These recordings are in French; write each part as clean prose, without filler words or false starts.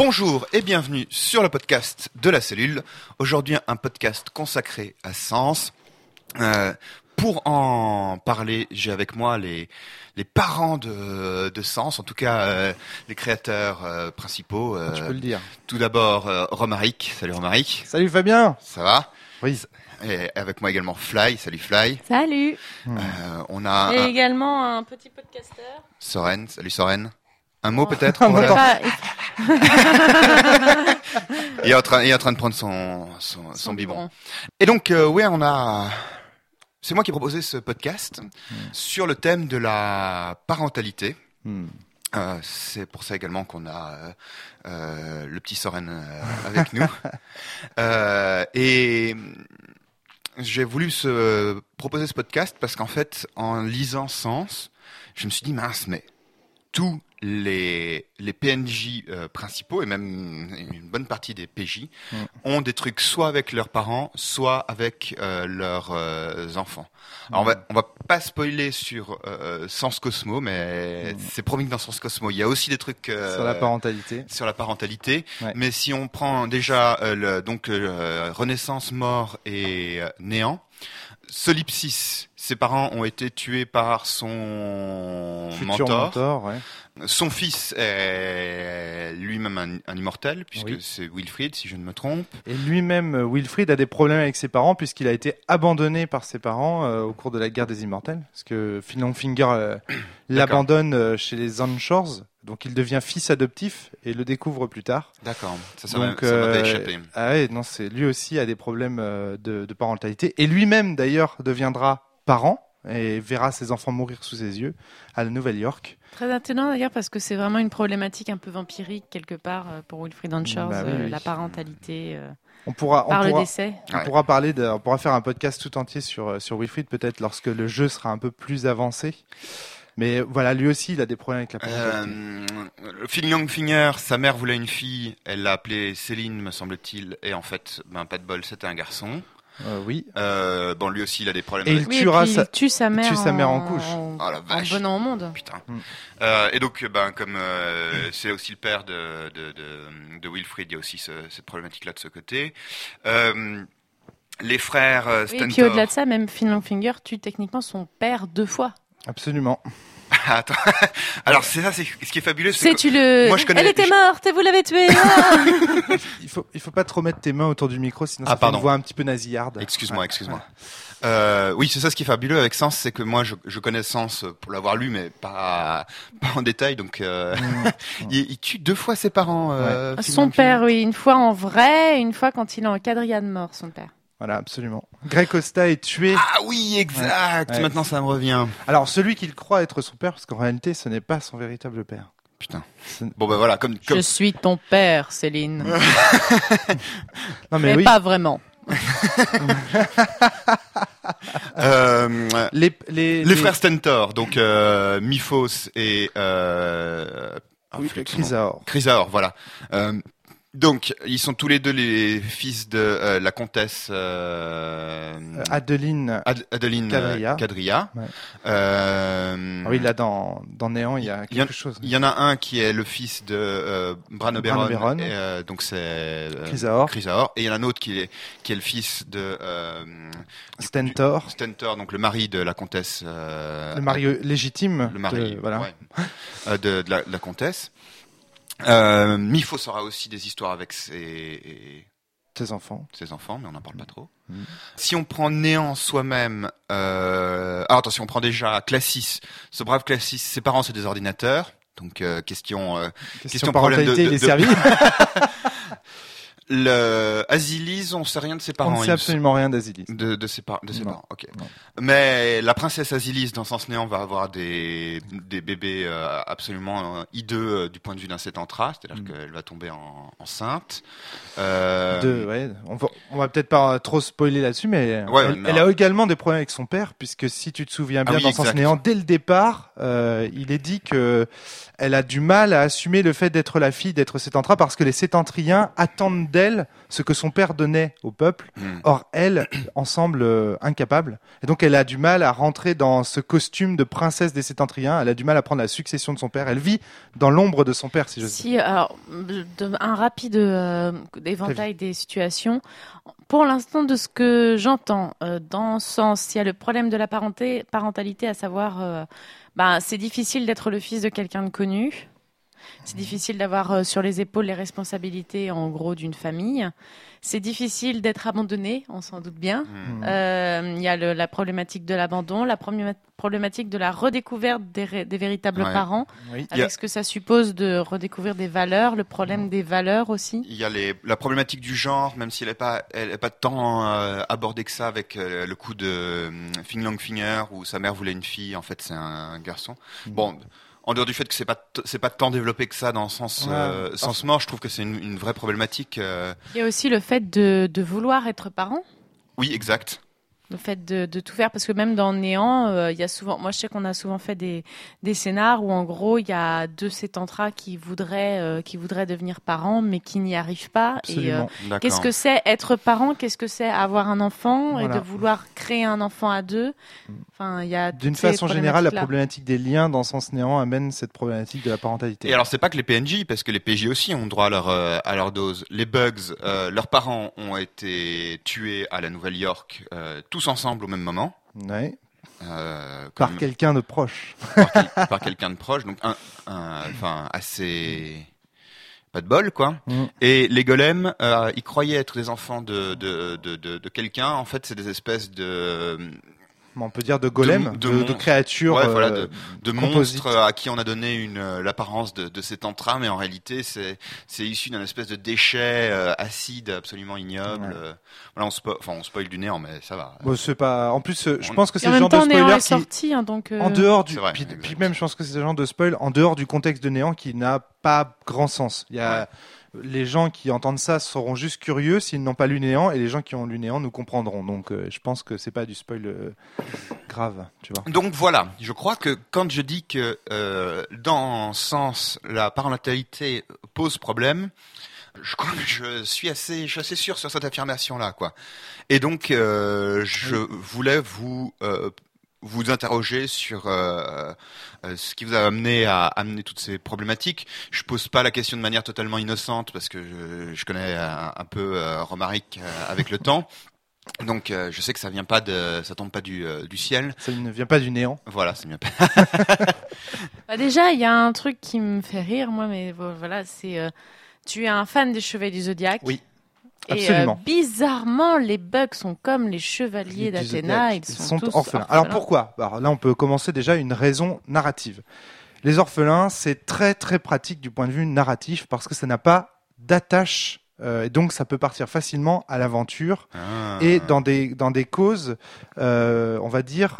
Bonjour et bienvenue sur le podcast de la cellule. Aujourd'hui, un podcast consacré à Sens. Pour en parler, j'ai avec moi les parents de Sens, en tout cas les créateurs principaux. Tu peux le dire. Tout d'abord, Romaric. Salut Romaric. Salut Fabien. Ça va ? Oui. Et avec moi également Fly. Salut Fly. Salut. On a Et également un petit podcasteur. Soren. Salut Soren. Un mot peut-être Un pour mot. Il est en train de prendre son biberon. Et donc, c'est moi qui ai proposé ce podcast sur le thème de la parentalité. C'est pour ça également qu'on a le petit Soren avec nous. Et j'ai voulu proposer ce podcast parce qu'en fait, en lisant Sens, je me suis dit, mince, mais tous les PNJ principaux et même une bonne partie des PJ ont des trucs soit avec leurs parents, soit avec leurs enfants. Alors on va pas spoiler sur Sens Cosmo, mais c'est promis que dans Sens Cosmo il y a aussi des trucs sur la parentalité. Sur la parentalité. Ouais. Mais si on prend déjà Renaissance, mort et néant. Solipsis, ses parents ont été tués par son Futur mentor, ouais. Son fils est lui-même un immortel, puisque c'est Wilfried, si je ne me trompe. Et lui-même, Wilfried, a des problèmes avec ses parents, puisqu'il a été abandonné par ses parents au cours de la guerre des Immortels. Parce que Finger l'abandonne chez les Anshores, donc il devient fils adoptif et le découvre plus tard. D'accord, ça m'avait échappé. Ah ouais, non, lui aussi a des problèmes de parentalité. Et lui-même, d'ailleurs, deviendra parent et verra ses enfants mourir sous ses yeux à la Nouvelle-York. Très étonnant d'ailleurs parce que c'est vraiment une problématique un peu vampirique quelque part pour Wilfried Anshores, la parentalité par le décès. On pourra faire un podcast tout entier sur Wilfried peut-être lorsque le jeu sera un peu plus avancé. Mais voilà, lui aussi, il a des problèmes avec la parentalité. Phil Longfinger, sa mère voulait une fille, elle l'a appelée Céline, me semble-t-il, et en fait, pas de bol, c'était un garçon. Oui. Lui aussi, il a des problèmes. Et il tue sa mère en couche. Oh la vache. En venant au monde. Putain. Et donc, comme c'est aussi le père de Wilfried, il y a aussi cette problématique-là de ce côté. Les frères Stentor. Et puis au-delà de ça, même Phil Longfinger tue techniquement son père 2 fois. Absolument. Attends. Alors c'est ce qui est fabuleux. Moi, Elle était morte et vous l'avez tuée. Il faut pas trop mettre tes mains autour du micro, sinon ça fait une voix un petit peu nasillarde. Excuse-moi. Oui, c'est ça ce qui est fabuleux avec Sens, c'est que moi je connais Sens pour l'avoir lu, mais pas en détail. Donc il tue 2 fois ses parents. Son père, oui, une fois en vrai, une fois quand il est en quadrilla de mort, son père. Voilà, absolument. Greg Costa est tué. Ah oui, exact. Ouais. Maintenant, ça me revient. Alors, celui qu'il croit être son père, parce qu'en réalité, ce n'est pas son véritable père. Putain. Bon, ben voilà, comme... Je suis ton père, Céline. Non, mais oui. Pas vraiment. Les frères Stentor, donc Miphos et Chrysaor, voilà. Donc, ils sont tous les deux les fils de la comtesse Adeline Cadria. Ouais. Oui, là, dans Néant, il y a quelque chose. Il y en a un qui est le fils de Bran Oberon, donc c'est Chrysaor. Et il y en a un autre qui est le fils de Stentor, donc le mari de la comtesse. Le mari légitime. Le mari, de la comtesse. Miphos aura aussi des histoires avec ses enfants, mais on n'en parle pas trop. Si on prend Néant soi-même, attention, on prend déjà Classis. Ce brave Classis, ses parents c'est des ordinateurs, donc question parentalité, il est servi. Azilis, on sait rien de ses parents. On ne sait absolument rien d'Azilis. De ses parents, ok. Non. Mais la princesse Azilis dans Sens Néant va avoir des bébés absolument hideux du point de vue d'un Sétantra, c'est-à-dire qu'elle va tomber enceinte. On va peut-être pas trop spoiler là-dessus, mais elle a également des problèmes avec son père, puisque si tu te souviens bien, dans Sens Néant, dès le départ, il est dit que elle a du mal à assumer le fait d'être la fille d'être Sétantra parce que les Sétantriens attendent d'elle ce que son père donnait au peuple. Or, elle en semble incapable. Et donc, elle a du mal à rentrer dans ce costume de princesse des Sétentriens. Elle a du mal à prendre la succession de son père. Elle vit dans l'ombre de son père, si je sais. Si, alors, un rapide éventail des situations. Pour l'instant, de ce que j'entends, dans ce sens, il y a le problème de la parentalité, à savoir, c'est difficile d'être le fils de quelqu'un de connu. C'est difficile d'avoir sur les épaules les responsabilités, en gros, d'une famille. C'est difficile d'être abandonné, on s'en doute bien. Il y a la problématique de l'abandon, la problématique de la redécouverte des véritables parents, avec ce que ça suppose de redécouvrir des valeurs, le problème des valeurs aussi. Il y a la problématique du genre, même si elle n'est pas tant abordée que ça avec le coup de Fing Long Finger, où sa mère voulait une fille, en fait c'est un garçon. Bon... En dehors du fait que c'est pas tant développé que ça dans le sens mort, je trouve que c'est une vraie problématique. Il y a aussi le fait de vouloir être parent. Oui, exact. Le fait de tout faire, parce que même dans Néant, il y a souvent, moi je sais qu'on a souvent fait des scénars où en gros il y a deux sétentras qui voudraient devenir parents mais qui n'y arrivent pas. Absolument. Et qu'est-ce que c'est être parent, qu'est-ce que c'est avoir un enfant et de vouloir créer un enfant à deux. Enfin, il y a d'une façon générale, la problématique des liens dans Sens Néant amène cette problématique de la parentalité. Et alors c'est pas que les PNJ, parce que les PJ aussi ont droit à leur dose. Les Bugs, leurs parents ont été tués à la Nouvelle-York, tous ensemble au même moment. Ouais. Par quelqu'un de proche. Par quelqu'un de proche, donc assez pas de bol quoi. Et les golems, ils croyaient être des enfants de quelqu'un. En fait, c'est des espèces de on peut dire de golems, de créatures, de monstres à qui on a donné l'apparence de sétentra, mais en réalité c'est issu d'un espèce de déchet acide absolument ignoble. Voilà, on spoil du néant, mais ça va. Bon, c'est pas. En plus, je pense que c'est le genre de spoiler qui sorti, donc en dehors du. Puis même, je pense que c'est le genre de spoil en dehors du contexte de néant qui n'a pas grand sens. Il y a les gens qui entendent ça seront juste curieux s'ils n'ont pas lu Néant, et les gens qui ont lu Néant nous comprendront. Donc je pense que c'est pas du spoil grave, tu vois. Donc voilà, je crois que quand je dis que dans Sens la parentalité pose problème, je crois que je suis assez sûr sur cette affirmation-là, quoi. Et donc je voulais vous interroger sur ce qui vous a amené à amener toutes ces problématiques. Je pose pas la question de manière totalement innocente parce que je connais un peu Romaric avec le temps. Donc je sais que ça tombe pas du ciel. Ça ne vient pas du néant. Voilà, ça ne vient pas. Déjà, il y a un truc qui me fait rire, moi, mais voilà, c'est tu es un fan des Chevaliers du Zodiaque. Oui. Absolument. Et bizarrement, les Bugs sont comme les chevaliers d'Athéna, ils sont tous orphelins. Alors pourquoi ? Alors là, on peut commencer déjà une raison narrative. Les orphelins, c'est très très pratique du point de vue narratif parce que ça n'a pas d'attache. Et donc ça peut partir facilement à l'aventure et dans des causes, on va dire.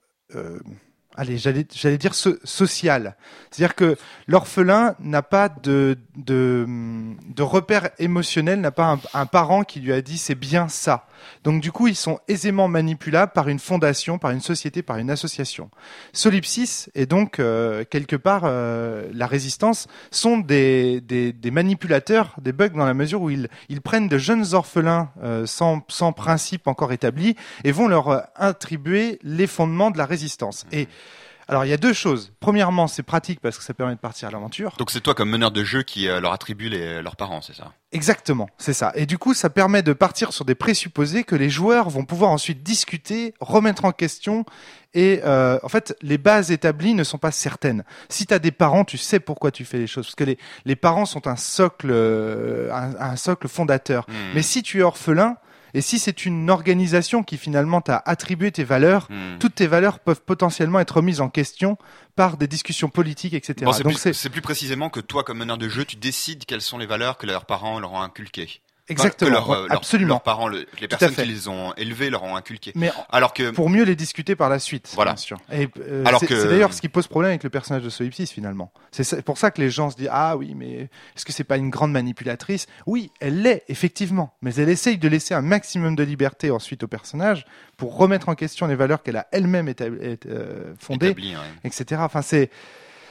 J'allais dire social. C'est-à-dire que l'orphelin n'a pas de repère émotionnel, n'a pas un parent qui lui a dit c'est bien ça. Donc du coup, ils sont aisément manipulables par une fondation, par une société, par une association. Solipsis et donc quelque part la résistance sont des manipulateurs, des Bugs dans la mesure où ils prennent de jeunes orphelins sans principe encore établi et vont leur attribuer les fondements de la résistance. Et alors, il y a deux choses. Premièrement, c'est pratique parce que ça permet de partir à l'aventure. Donc, c'est toi, comme meneur de jeu, qui leur attribue leurs parents, c'est ça ? Exactement, c'est ça. Et du coup, ça permet de partir sur des présupposés que les joueurs vont pouvoir ensuite discuter, remettre en question. Et en fait, les bases établies ne sont pas certaines. Si tu as des parents, tu sais pourquoi tu fais les choses. Parce que les parents sont un socle fondateur. Mais si tu es orphelin, et si c'est une organisation qui finalement t'a attribué tes valeurs, toutes tes valeurs peuvent potentiellement être mises en question par des discussions politiques, etc. Bon, c'est plus précisément que toi, comme meneur de jeu, tu décides quelles sont les valeurs que leurs parents leur ont inculquées. Exactement, absolument. Leurs parents, les personnes qui les ont élevés leur ont inculqué. Mais alors que pour mieux les discuter par la suite, voilà. Bien sûr. Et c'est d'ailleurs ce qui pose problème avec le personnage de Solipsis finalement. C'est pour ça que les gens se disent ah oui, mais est-ce que c'est pas une grande manipulatrice ? Oui, elle l'est effectivement, mais elle essaye de laisser un maximum de liberté ensuite au personnage pour remettre en question les valeurs qu'elle a elle-même fondées, etc. Enfin c'est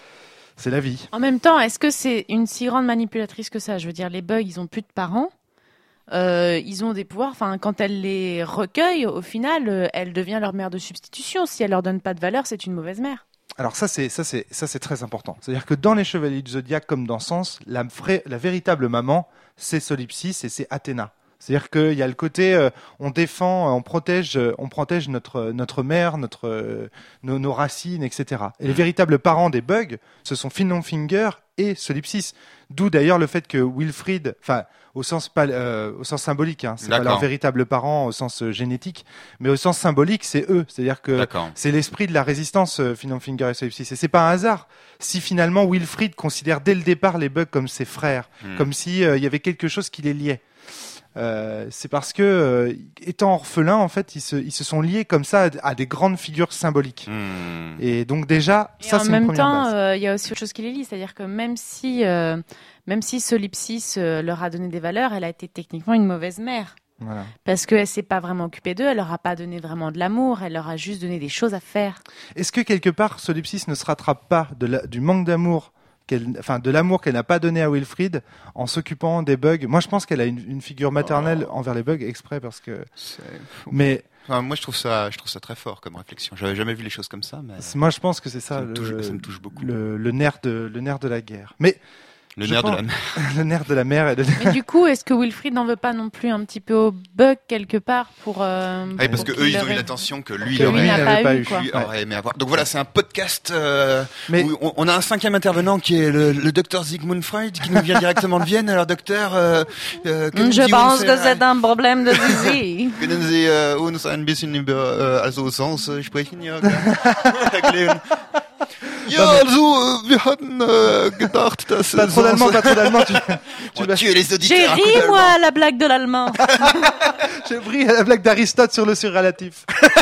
la vie. En même temps, est-ce que c'est une si grande manipulatrice que ça ? Je veux dire, les Bugs, ils ont plus de parents. ils ont des pouvoirs. Enfin, quand elle les recueille, au final, elle devient leur mère de substitution. Si elle leur donne pas de valeur, c'est une mauvaise mère. Alors ça c'est très important. C'est-à-dire que dans les Chevaliers du Zodiaque comme dans Sens, la véritable maman, c'est Solipsis et c'est Athéna. C'est-à-dire qu'il y a le côté on défend, on protège notre mère, nos racines, etc. Et les véritables parents des bugs, ce sont Finnlongfinger et Solipsis. D'où d'ailleurs le fait que Wilfried, enfin au sens symbolique, hein, c'est pas leurs véritables parents au sens génétique, mais au sens symbolique, c'est eux. C'est-à-dire que c'est l'esprit de la résistance, Finnlongfinger et Solipsis. Et c'est pas un hasard si finalement Wilfried considère dès le départ les bugs comme ses frères, comme si il y avait quelque chose qui les liait. C'est parce que, étant orphelins, en fait, ils se sont liés comme ça à des grandes figures symboliques. Et donc déjà, ça c'est une première base. En même temps, il y a aussi autre chose qui les lie, c'est-à-dire que même si Solipsis leur a donné des valeurs, elle a été techniquement une mauvaise mère. Voilà. Parce qu'elle s'est pas vraiment occupée d'eux, elle leur a pas donné vraiment de l'amour, elle leur a juste donné des choses à faire. Est-ce que quelque part, Solipsis ne se rattrape pas du manque d'amour de l'amour qu'elle n'a pas donné à Wilfried en s'occupant des bugs? Moi, je pense qu'elle a une figure maternelle envers les bugs exprès parce que. Mais enfin, moi, je trouve ça très fort comme réflexion. J'avais jamais vu les choses comme ça, mais. Moi, je pense que c'est ça. Ça me touche beaucoup. Le nerf de la guerre. Mais. Le nerf de la mère. Le nerf de la mère. Mais du coup, est-ce que Wilfried n'en veut pas non plus un petit peu au bug quelque part pour oui, parce que eux, ils ont eu l'attention que lui, il n'avait pas eu. Lui aurait aimé avoir. Donc voilà, c'est un podcast où on a un 5e intervenant qui est le docteur Sigmund Freud qui nous vient directement de Vienne. Alors docteur, je pense que c'est un problème de zizi. Können Sie uns ein bisschen über Sens sprechen, ja? Ja, also, wir hatten gedacht, dass... Pas trop d'allemand. Tu vas tuer les auditeurs. J'ai ri, moi, à la blague de l'allemand. J'ai ri à la blague d'Aristote sur le surrélatif.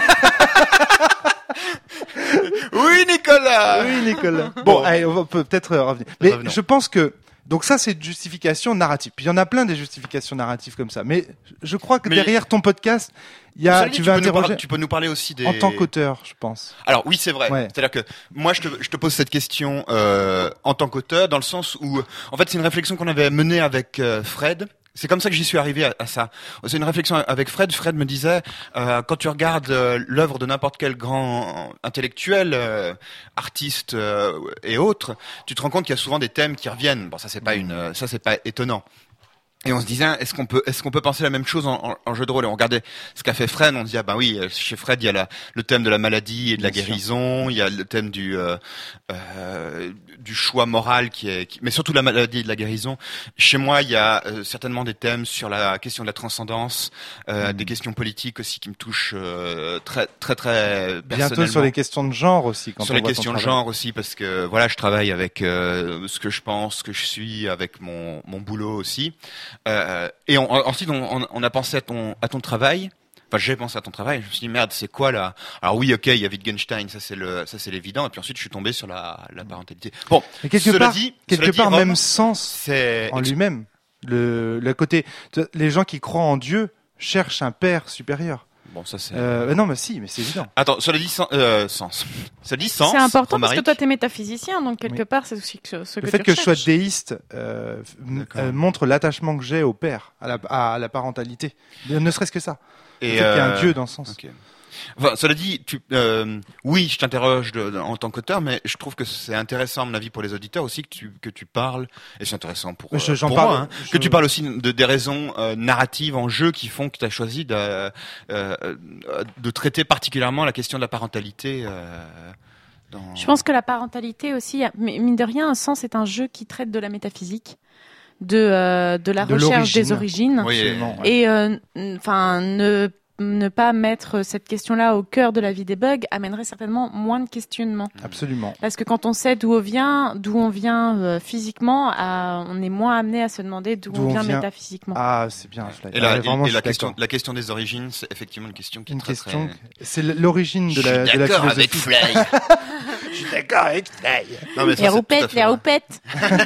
Oui, Nicolas. Bon, allez, on peut peut-être revenir. Mais je pense que... Donc ça, c'est une justification narrative. Puis il y en a plein des justifications narratives comme ça. Mais je crois que derrière ton podcast, tu peux nous parler aussi des... En tant qu'auteur, je pense. Alors oui, c'est vrai. Ouais. C'est-à-dire que moi, je te pose cette question en tant qu'auteur, dans le sens où, en fait, c'est une réflexion qu'on avait menée avec Fred. C'est comme ça que j'y suis arrivé à ça. C'est une réflexion avec Fred. Fred me disait, quand tu regardes l'œuvre de n'importe quel grand intellectuel, artiste et autres, tu te rends compte qu'il y a souvent des thèmes qui reviennent. Bon, ça c'est pas étonnant. Et on se disait, est-ce qu'on peut penser la même chose en jeu de rôle? Et on regardait ce qu'a fait Fred, on disait, ah ben oui, chez Fred, il y a le thème de la maladie et de la guérison, il y a le thème du choix moral mais surtout de la maladie et de la guérison. Chez moi, il y a certainement des thèmes sur la question de la transcendance, des questions politiques aussi qui me touchent très très très personnellement. Bientôt sur les questions de genre aussi. Sur les questions de genre aussi, parce que voilà, je travaille avec ce que je pense, ce que je suis, avec mon boulot aussi. Et ensuite, on a pensé à ton travail. Enfin, j'ai pensé à ton travail. Je me suis dit merde, c'est quoi là? Alors oui, ok, il y a Wittgenstein, ça c'est l'évident. Et puis ensuite, je suis tombé sur la parentalité. Bon, mais quelque part, même Sens en lui-même, le côté, les gens qui croient en Dieu cherchent un père supérieur. Bon, ça c'est. Non, mais si, mais c'est évident. Attends, cela dit sens. Ça dit sens. C'est important Romaric. parce que toi t'es métaphysicien, donc quelque part c'est aussi ce que le fait tu que je recherches. sois déiste montre l'attachement que j'ai au père, à la parentalité. Ne serait-ce que ça. Et le fait qu'il y a un Dieu dans ce sens. Okay. Enfin, cela dit, oui, je t'interroge en tant qu'auteur, mais je trouve que c'est intéressant, à mon avis, pour les auditeurs aussi que tu parles, et c'est intéressant pour moi, que tu parles aussi des raisons narratives en jeu qui font que tu as choisi de traiter particulièrement la question de la parentalité. Je pense que la parentalité aussi, mine de rien, un sens est un jeu qui traite de la métaphysique. De la recherche des origines. Oui, et ne pas mettre cette question-là au cœur de la vie des bugs amènerait certainement moins de questionnements. Absolument. Parce que quand on sait d'où on vient physiquement, on est moins amené à se demander d'où on vient métaphysiquement. Ah, c'est bien. Et la question des origines, c'est effectivement une question qui est très... C'est l'origine de la philosophie. Avec Fly. Je suis d'accord avec Taille. Non, mais ça, Les c'est tout à roupettes, fait les vrai. roupettes.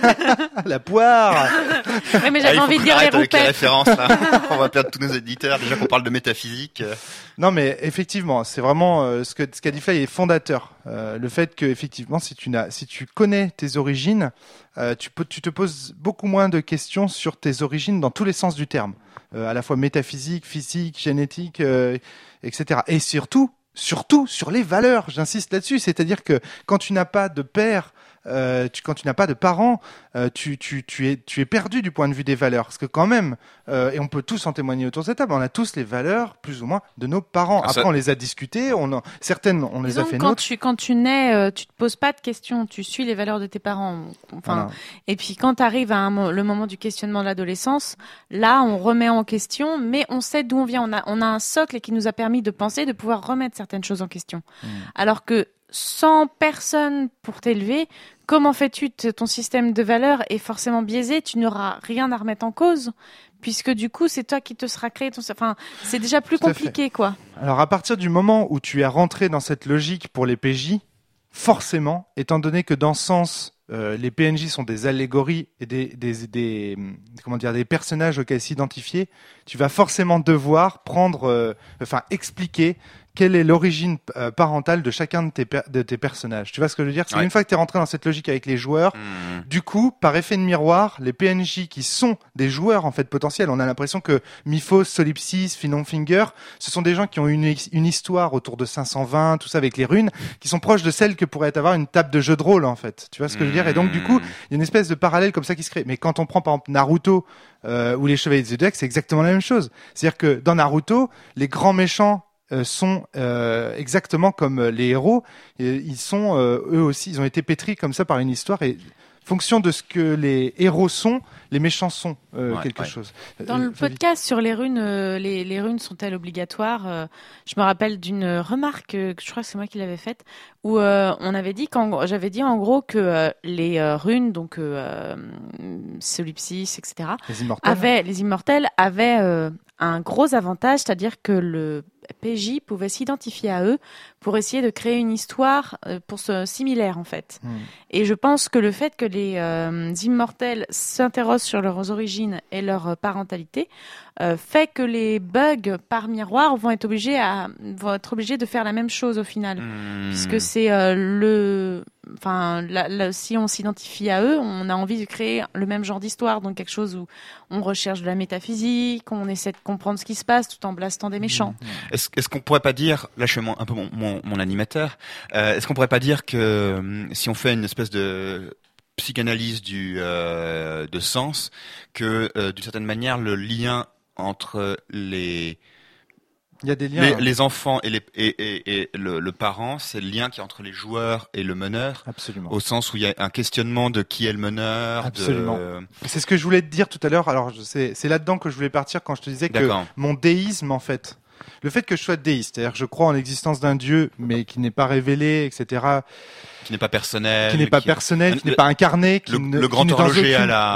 La poire. Ouais, mais Ah, j'avais il faut envie de qu'on dire les arrête avec les roupettes. références là. On va perdre tous nos éditeurs. Déjà qu'on parle de métaphysique. Non, mais effectivement, c'est vraiment ce qu'a dit Fly est fondateur. Le fait que effectivement, si tu connais tes origines, tu te poses beaucoup moins de questions sur tes origines dans tous les sens du terme, à la fois métaphysique, physique, génétique, etc. Et surtout sur les valeurs. J'insiste là-dessus, c'est-à-dire que quand tu n'as pas de père, quand tu n'as pas de parents, tu es perdu du point de vue des valeurs. Parce que quand même, et on peut tous en témoigner autour de cette table, on a tous les valeurs, plus ou moins, de nos parents. Ah, ça- Après, on les a discutées, certaines, on les a Disons fait que nôtres. quand tu nais, tu te poses pas de questions, tu suis les valeurs de tes parents. Enfin, Voilà. et puis quand tu arrives à le moment du questionnement de l'adolescence, là, on remet en question, mais on sait d'où on vient. On a un socle qui nous a permis de penser, de pouvoir remettre certaines choses en question. Alors que sans personne pour t'élever, comment fais-tu ton système de valeurs est forcément biaisé, tu n'auras rien à remettre en cause, puisque du coup, c'est toi qui te seras créé ton... Enfin, c'est déjà plus Tout à fait. compliqué, quoi. Alors, à partir du moment où tu es rentré dans cette logique pour les PJ, forcément, étant donné que dans ce sens, les PNJ sont des allégories et des personnages auxquels s'identifier, tu vas forcément devoir expliquer quelle est l'origine parentale de chacun de tes personnages. Tu vois ce que je veux dire? C'est Ouais. une fois que tu es rentré dans cette logique avec les joueurs, du coup, par effet de miroir, les PNJ qui sont des joueurs en fait potentiels, on a l'impression que Miphos, Solipsis, Finonfinger, ce sont des gens qui ont une histoire autour de 520, tout ça avec les runes, qui sont proches de celles que pourrait avoir une table de jeu de rôle en fait. Tu vois ce que je veux dire? Et donc du coup, il y a une espèce de parallèle comme ça qui se crée. Mais quand on prend par exemple Naruto ou les Chevaliers du Zodiac, c'est exactement la même chose. C'est-à-dire que dans Naruto, les grands méchants sont exactement comme les héros. Et ils sont eux aussi, ils ont été pétris comme ça par une histoire et fonction de ce que les héros sont, les méchants sont quelque chose. Dans le podcast sur les runes, les runes sont-elles obligatoires? Je me rappelle d'une remarque que je crois que c'est moi qui l'avais faite, où on avait dit j'avais dit en gros que les runes, donc Solipsis, etc., les immortels avaient un gros avantage, c'est-à-dire que le PJ pouvait s'identifier à eux pour essayer de créer une histoire similaire en fait. Et je pense que le fait que les immortels s'interrogent sur leurs origines et leur parentalité fait que les bugs par miroir vont être obligés de faire la même chose au final, puisque c'est si on s'identifie à eux, on a envie de créer le même genre d'histoire, donc quelque chose où on recherche de la métaphysique, on essaie de comprendre ce qui se passe tout en blastant des méchants. Est-ce qu'on pourrait pas dire, là je suis un peu mon animateur, est-ce qu'on pourrait pas dire que si on fait une espèce de psychanalyse de sens, que d'une certaine manière le lien entre il y a des liens, les enfants et le parent, c'est le lien qui est entre les joueurs et le meneur. Absolument. Au sens où il y a un questionnement de qui est le meneur. Absolument. C'est ce que je voulais te dire tout à l'heure. Alors c'est là-dedans que je voulais partir quand je te disais que mon déisme en fait, le fait que je sois déiste, c'est-à-dire que je crois en l'existence d'un Dieu, mais qui n'est pas révélé, etc. Qui n'est pas personnel. Qui n'est pas incarné. Le grand horloger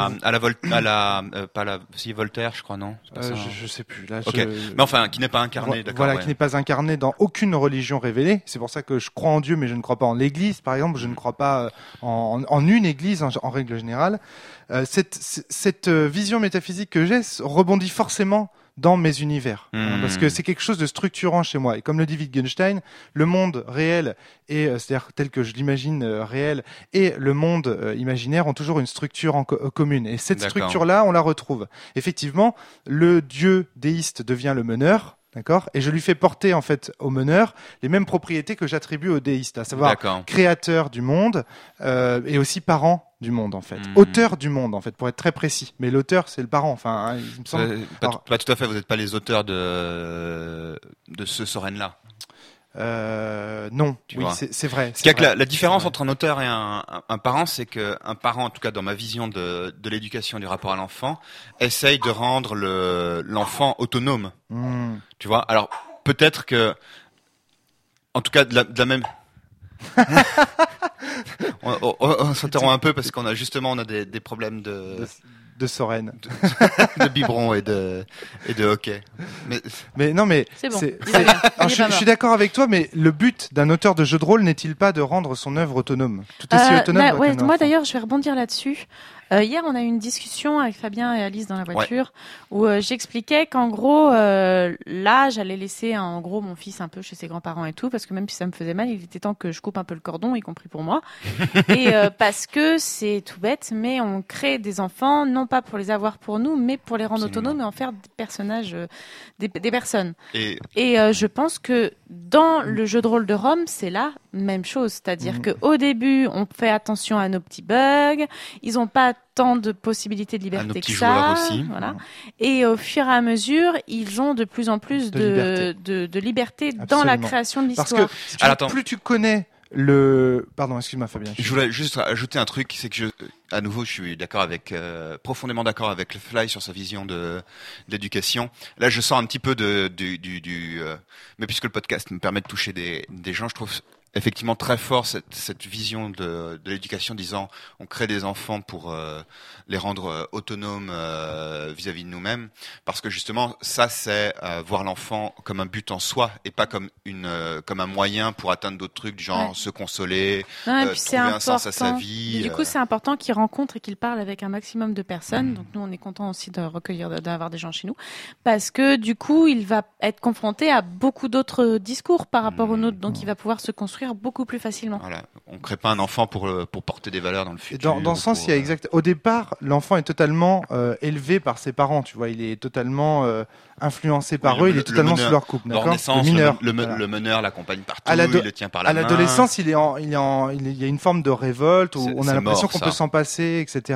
Voltaire, je crois, non? Je sais plus. Là, okay. Mais enfin, qui n'est pas incarné, d'accord. Voilà, qui n'est pas incarné dans aucune religion révélée. C'est pour ça que je crois en Dieu, mais je ne crois pas en l'Église, par exemple. Je ne crois pas en une Église en règle générale. Cette vision métaphysique que j'ai rebondit forcément dans mes univers, parce que c'est quelque chose de structurant chez moi. Et comme le dit Wittgenstein, le monde réel c'est-à-dire tel que je l'imagine réel, et le monde imaginaire ont toujours une structure commune. Et cette structure-là, on la retrouve. Effectivement, le dieu déiste devient le meneur. D'accord? Et je lui fais porter, en fait, au meneur, les mêmes propriétés que j'attribue au déiste, à savoir créateur du monde, et aussi parent du monde, en fait. Auteur du monde, en fait, pour être très précis. Mais l'auteur, c'est le parent, enfin, il me semble. Pas tout à fait, vous n'êtes pas les auteurs de ce Soren-là. Non, oui, c'est vrai. Ce qu'il y a que la différence entre un auteur et un parent, c'est que un parent, en tout cas dans ma vision de l'éducation, du rapport à l'enfant, essaye de rendre l'enfant autonome. Tu vois. Alors peut-être que, en tout cas de la même. on s'interrompt un peu parce qu'on a des problèmes de Soren. De biberon et de hockey. Mais non, mais C'est bon. c'est- Il va bien. Il est je pas mort. suis d'accord avec toi, mais le but d'un auteur de jeu de rôle n'est-il pas de rendre son œuvre autonome, tout aussi autonome Là, qu'un ouais, enfant. moi d'ailleurs, je vais rebondir là-dessus. Hier, on a eu une discussion avec Fabien et Alice dans la voiture où j'expliquais qu'en gros, là, j'allais laisser en gros mon fils un peu chez ses grands-parents et tout, parce que même si ça me faisait mal, il était temps que je coupe un peu le cordon, y compris pour moi. Et parce que c'est tout bête, mais on crée des enfants, non pas pour les avoir pour nous, mais pour les rendre Absolument. autonomes et en faire des personnages, des personnes. Et Et je pense que dans le jeu de rôle de Rome, c'est la même chose. C'est-à-dire qu'au début, on fait attention à nos petits bugs. Ils n'ont pas tant de possibilités de à liberté nos que petits ça. joueurs aussi. Voilà. Et au fur et à mesure, ils ont de plus en plus de liberté dans la Absolument. création de Parce l'histoire. que si tu Alors, veux, attends. plus tu connais le... Pardon, excuse-moi Fabien. Je voulais juste ajouter un truc, c'est que à nouveau, je suis d'accord avec, profondément d'accord avec le Fly sur sa vision de l'éducation. Là, je sens un petit peu mais puisque le podcast me permet de toucher des gens, je trouve effectivement très fort cette vision de l'éducation, disant on crée des enfants pour les rendre autonomes vis-à-vis de nous-mêmes, parce que justement ça c'est voir l'enfant comme un but en soi et pas comme comme un moyen pour atteindre d'autres trucs du genre se consoler, Non, et puis c'est trouver un sens à sa important. vie. Du coup, c'est important qu'ils rencontrent et qu'ils parlent avec un maximum de personnes. Donc nous, on est content aussi de recueillir, d'avoir des gens chez nous, parce que du coup, il va être confronté à beaucoup d'autres discours par rapport aux nôtres. Donc il va pouvoir se construire beaucoup plus facilement. Voilà, on crée pas un enfant pour porter des valeurs dans le Et futur. dans ce sens, il y a exact. Au départ, l'enfant est totalement élevé par ses parents. Tu vois, il est totalement influencé par Oui, eux. Il est totalement meneur, sous leur coupe. Leur D'accord. naissance, Le mineur. le Voilà. meneur l'accompagne partout, À l'ado- il le tient par la À main. l'adolescence, il y a une forme de révolte où C'est- on c'est a l'impression mort, qu'on ça. peut s'en passer, etc.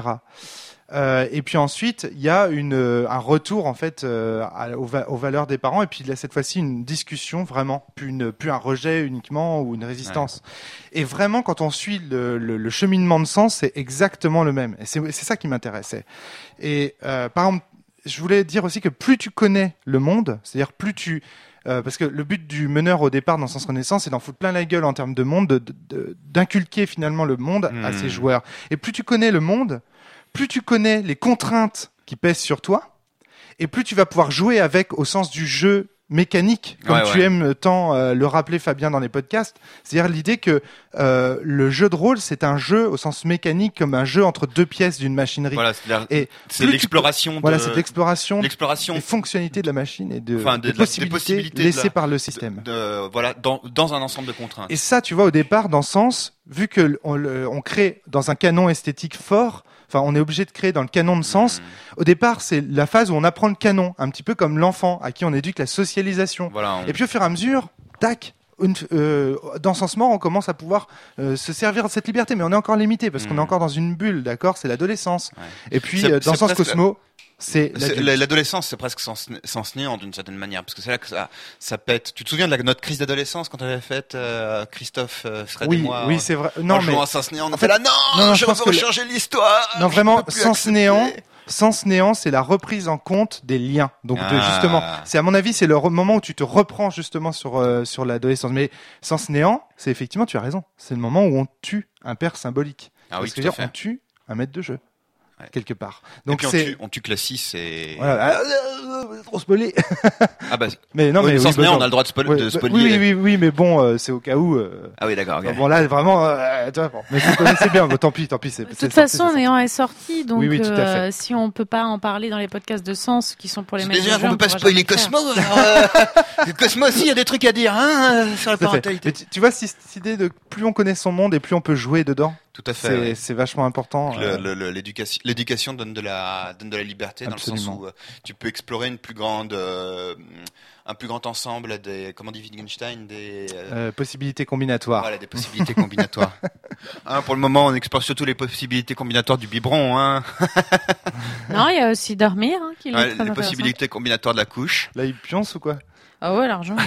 Et puis ensuite, il y a un retour en fait aux valeurs des parents. Et puis il y a cette fois-ci une discussion vraiment, plus un rejet uniquement ou une résistance. Et vraiment, quand on suit le cheminement de sens, c'est exactement le même. Et c'est ça qui m'intéressait. Et par exemple, je voulais dire aussi que plus tu connais le monde, c'est-à-dire plus tu parce que le but du meneur au départ dans Sens Renaissance, c'est d'en foutre plein la gueule en termes de monde, d'inculquer finalement le monde à ses joueurs. Et plus tu connais le monde, plus tu connais les contraintes qui pèsent sur toi, et plus tu vas pouvoir jouer avec au sens du jeu mécanique, comme tu aimes tant le rappeler Fabien dans les podcasts. C'est-à-dire l'idée que le jeu de rôle, c'est un jeu au sens mécanique, comme un jeu entre deux pièces d'une machinerie. Voilà, Et c'est plus l'exploration. Voilà, c'est l'exploration l'exploration des fonctionnalités de la machine et des des possibilités laissées par le système. Voilà, dans un ensemble de contraintes. Et ça, tu vois, au départ, dans Sens, vu que on crée dans un canon esthétique fort, enfin, on est obligé de créer dans le canon de Sens. Au départ, c'est la phase où on apprend le canon, un petit peu comme l'enfant à qui on éduque la socialisation. Voilà, Et puis au fur et à mesure, tac, dans Sens Mort, on commence à pouvoir se servir de cette liberté, mais on est encore limité parce qu'on est encore dans une bulle, d'accord. C'est l'adolescence. Ouais. Et puis C'est dans Sens presque- Cosmo, c'est l'adulte. L'adolescence, c'est presque sans néant d'une certaine manière, parce que c'est là que ça pète. Tu te souviens de notre crise d'adolescence quand on avait fait Christophe, Fred et Oui, moi oui, c'est vrai. en Non, mais jouant à Sens néant, on en était fait, là, non, je je pense veux que changer l'histoire. non, je vraiment, peux plus Sens accepter. néant. Sens néant, c'est la reprise en compte des liens. Donc justement, c'est à mon avis, c'est le moment où tu te reprends justement sur l'adolescence. Mais Sens néant, c'est effectivement, tu as raison. C'est le moment où on tue un père symbolique. Ah oui, Parce tout que à dire, fait. on tue un maître de jeu quelque part. Et Donc puis c'est on tue Classis et voilà, trop spoilé. ah bah Mais non, oui, mais Sens oui, néant, bon, on a le droit de ouais, spoiler. oui, mais bon, c'est au cas où. Ah oui, d'accord. ok. Bon là, vraiment, tu vois, bon, mais vous connaissez bien. Bon, tant pis, c'est. De toute façon, Néant est sorti, donc Oui, tout à fait. si on peut pas en parler dans les podcasts de Sens qui sont pour les mecs de Déjà jeu, qu'on peut pas pourra spoiler jamais le faire. Cosmo. Cosmo aussi, il y a des trucs à dire sur la Tout à fait. parentalité. Mais tu vois, cette idée de plus on connaît son monde et plus on peut jouer dedans, Tout à fait. ouais. c'est vachement important. L'éducation donne de la liberté dans Absolument. le sens où tu peux explorer un plus grand ensemble des, comment dit Wittgenstein, des Possibilités combinatoires. voilà, des possibilités combinatoires. Hein, pour le moment, on explore surtout les possibilités combinatoires du biberon, hein. Non, il y a aussi dormir, qui est Ouais, très les intéressant. possibilités combinatoires de la couche. Là, il pionce ou quoi? Ah ouais, l'argent.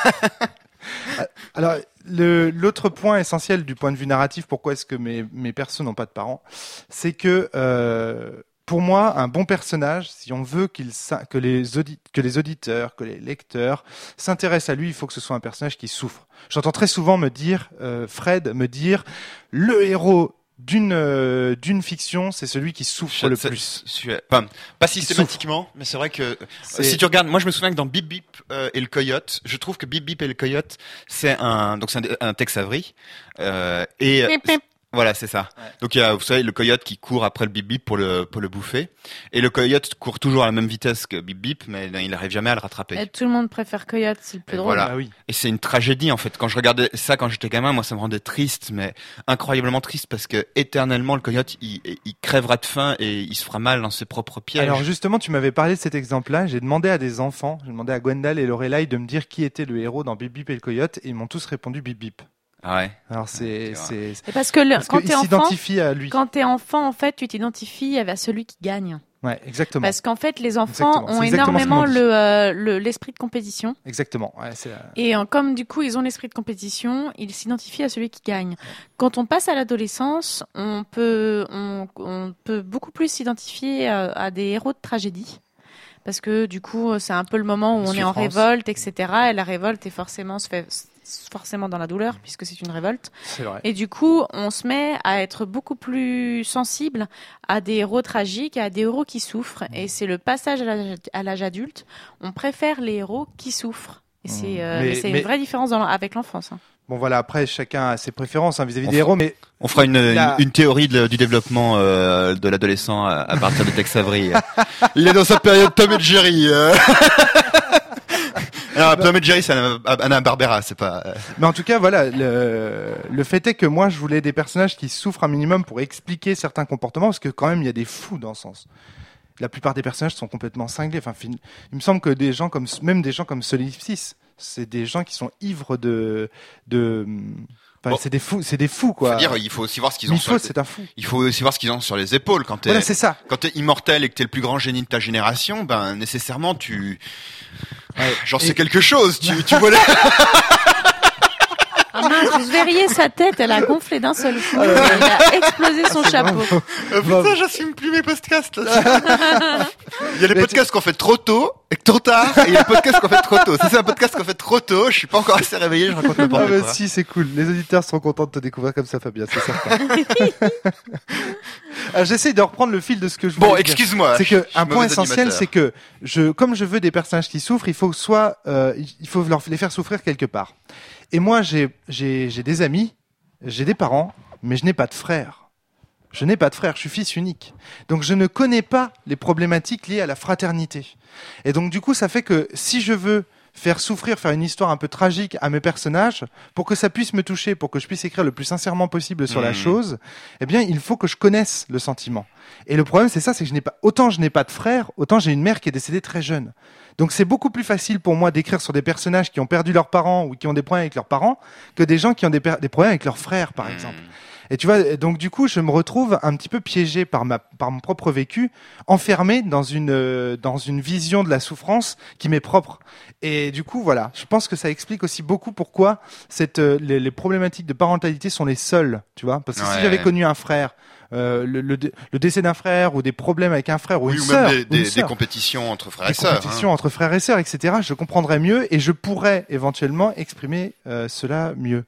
Alors, l'autre point essentiel du point de vue narratif, pourquoi est-ce que mes persos n'ont pas de parents, c'est que pour moi, un bon personnage, si on veut que les auditeurs, que les lecteurs s'intéressent à lui, il faut que ce soit un personnage qui souffre. J'entends très souvent Fred me dire, le héros d'une fiction, c'est celui qui souffre le plus. Enfin, pas systématiquement, mais c'est vrai que si tu regardes, moi je me souviens que dans Bip Bip et le Coyote, je trouve que Bip Bip et le Coyote, c'est un Tex Avery et Pip, pip. voilà, c'est ça. Ouais. Donc il y a, vous savez, le coyote qui court après le Bip Bip pour le bouffer. Et le coyote court toujours à la même vitesse que Bip Bip, mais il n'arrive jamais à le rattraper. Et tout le monde préfère Coyote, c'est le plus Et drôle. voilà. Ah oui. Et c'est une tragédie en fait. Quand je regardais ça quand j'étais gamin, moi ça me rendait triste, mais incroyablement triste parce que éternellement le coyote il crèvera de faim et il se fera mal dans ses propres pièges. Alors justement, tu m'avais parlé de cet exemple-là. J'ai demandé à des enfants, j'ai demandé à Gwendal et Lorelai de me dire qui était le héros dans Bip Bip et le Coyote, et ils m'ont tous répondu Bip Bip. Ah ouais. Alors c'est c'est Et parce que quand qu'il t'es enfant, s'identifie à lui. quand t'es enfant, en fait, tu t'identifies à celui qui gagne. Ouais, exactement. Parce qu'en fait, les enfants Exactement. ont C'est exactement énormément ce qu'on l'esprit de compétition. Exactement. Ouais, c'est Et comme du coup, ils ont l'esprit de compétition, ils s'identifient à celui qui gagne. Quand on passe à l'adolescence, on peut beaucoup plus s'identifier à des héros de tragédie. Parce que du coup, c'est un peu le moment où on est en révolte, etc. Et la révolte se fait forcément dans la douleur, puisque c'est une révolte. c'est vrai. Et du coup, on se met à être beaucoup plus sensible à des héros tragiques, à des héros qui souffrent. Et c'est le passage à l'âge adulte. On préfère les héros qui souffrent. Et c'est une vraie différence avec l'enfance. Hein. Bon voilà, après chacun a ses préférences vis-à-vis des héros, mais On fera une théorie du développement de l'adolescent à partir de Tex Avery. Il est dans sa période Tom et Jerry. Alors, Tom et Jerry, c'est Hanna-Barbera, c'est pas... Mais en tout cas, voilà, le fait est que moi, je voulais des personnages qui souffrent un minimum pour expliquer certains comportements, parce que quand même, il y a des fous dans ce sens. La plupart des personnages sont complètement cinglés. Enfin, il me semble que même des gens comme Solipsis, c'est des gens qui sont ivres enfin, Bon. c'est des fous, quoi. C'est-à-dire, il faut aussi voir ce qu'ils ont Mythos, c'est un fou. Il faut aussi voir ce qu'ils ont sur les épaules. Quand Voilà, c'est ça. quand t'es immortel et que t'es le plus grand génie de ta génération, ben, nécessairement, j'en sais quelque chose, tu vois Ah mince, vous verriez sa tête, elle a gonflé d'un seul coup. Il a explosé son chapeau. Putain, j'assume plus mes podcasts, là. Il y a les podcasts qu'on fait trop tôt, et trop tard, et il y a les podcasts qu'on fait trop tôt. Si c'est un podcast qu'on fait trop tôt, je suis pas encore assez réveillé, je raconte n'importe Ah, quoi. si, c'est cool. Les auditeurs seront contents de te découvrir comme ça, Fabien, c'est certain. J'essaie de reprendre le fil de ce que je voulais Bon, dire. excuse-moi. C'est je que suis un point mauvais essentiel, animateur. c'est que comme je veux des personnages qui souffrent, il faut les faire souffrir quelque part. Et moi, j'ai des amis, j'ai des parents, mais je n'ai pas de frères. Je n'ai pas de frère, je suis fils unique. Donc je ne connais pas les problématiques liées à la fraternité. Et donc du coup, ça fait que si je veux faire une histoire un peu tragique à mes personnages, pour que ça puisse me toucher, pour que je puisse écrire le plus sincèrement possible sur la chose, eh bien, il faut que je connaisse le sentiment. Et le problème, c'est ça, c'est que autant je n'ai pas de frère, autant j'ai une mère qui est décédée très jeune. Donc c'est beaucoup plus facile pour moi d'écrire sur des personnages qui ont perdu leurs parents ou qui ont des problèmes avec leurs parents que des gens qui ont des problèmes avec leurs frères, par exemple. Et tu vois, donc du coup, je me retrouve un petit peu piégé par mon propre vécu, enfermé dans une vision de la souffrance qui m'est propre. Et du coup, voilà, je pense que ça explique aussi beaucoup pourquoi les problématiques de parentalité sont les seules, tu vois. Parce que si j'avais connu un frère, le décès d'un frère ou des problèmes avec un frère ou une sœur, même des compétitions entre frères et sœurs. des compétitions entre frères et sœurs, etc., je comprendrais mieux et je pourrais éventuellement exprimer cela mieux.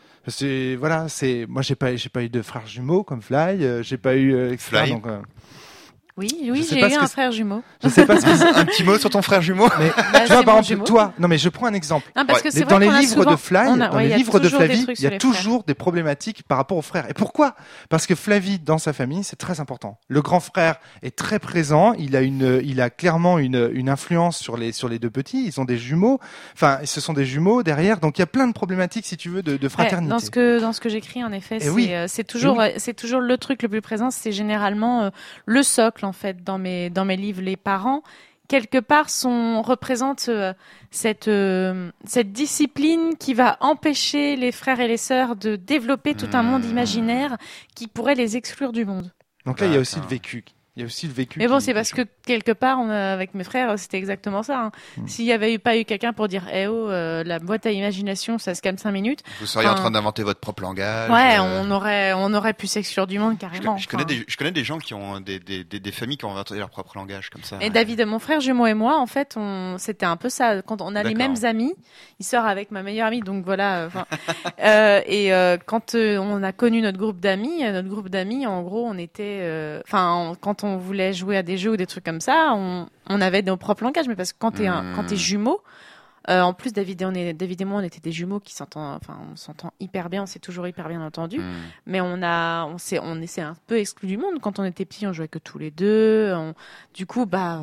Moi j'ai pas eu de frères jumeaux comme Fly, j'ai pas eu etc., Fly. donc Oui, Je sais j'ai pas eu ce un que frère jumeau. je sais pas ce que c'est. Un petit mot sur ton frère jumeau. Mais Bah, tu vois c'est par mon exemple jumeau. toi, non mais je prends un exemple. Non, parce que c'est Dans vrai les qu'on a livres souvent- de Fly, on a- dans ouais, les il y a livres de toujours des Flavie, trucs il y a sur les frères. toujours des problématiques par rapport aux frères. Et pourquoi ? Parce que Flavie, dans sa famille, c'est très important. Le grand frère est très présent. Il a clairement une influence sur les deux petits. Ils ont des jumeaux. Enfin, ce sont des jumeaux derrière. Donc il y a plein de problématiques, si tu veux, de fraternité. Ouais, dans ce que j'écris, en effet, c'est toujours le truc le plus présent. C'est généralement le socle, en fait, dans mes livres. Les parents, quelque part, représentent cette discipline qui va empêcher les frères et les sœurs de développer tout un monde imaginaire qui pourrait les exclure du monde. Donc là, il y a aussi le vécu Il y a aussi le vécu. Mais bon, c'est parce que quelque part, avec mes frères, c'était exactement ça. Hein. S'il n'y avait pas eu quelqu'un pour dire, la boîte à imagination, ça se calme 5 minutes. Vous seriez en train d'inventer votre propre langage. Ouais, on aurait pu s'exclure du monde carrément. Je connais des gens qui ont des familles qui ont inventé leur propre langage comme ça. Et David, mon frère jumeau et moi, en fait, c'était un peu ça. Quand on a les mêmes amis, il sort avec ma meilleure amie, donc voilà. Quand on a connu notre groupe d'amis, en gros, on était, quand on voulait jouer à des jeux ou des trucs comme ça, on avait nos propres langages. Mais parce que quand t'es jumeau, en plus David et moi, on était des jumeaux qui s'entendent, on s'entend hyper bien, on s'est toujours hyper bien entendu. Mais on s'est un peu exclu du monde. Quand on était petits, on jouait que tous les deux. Du coup,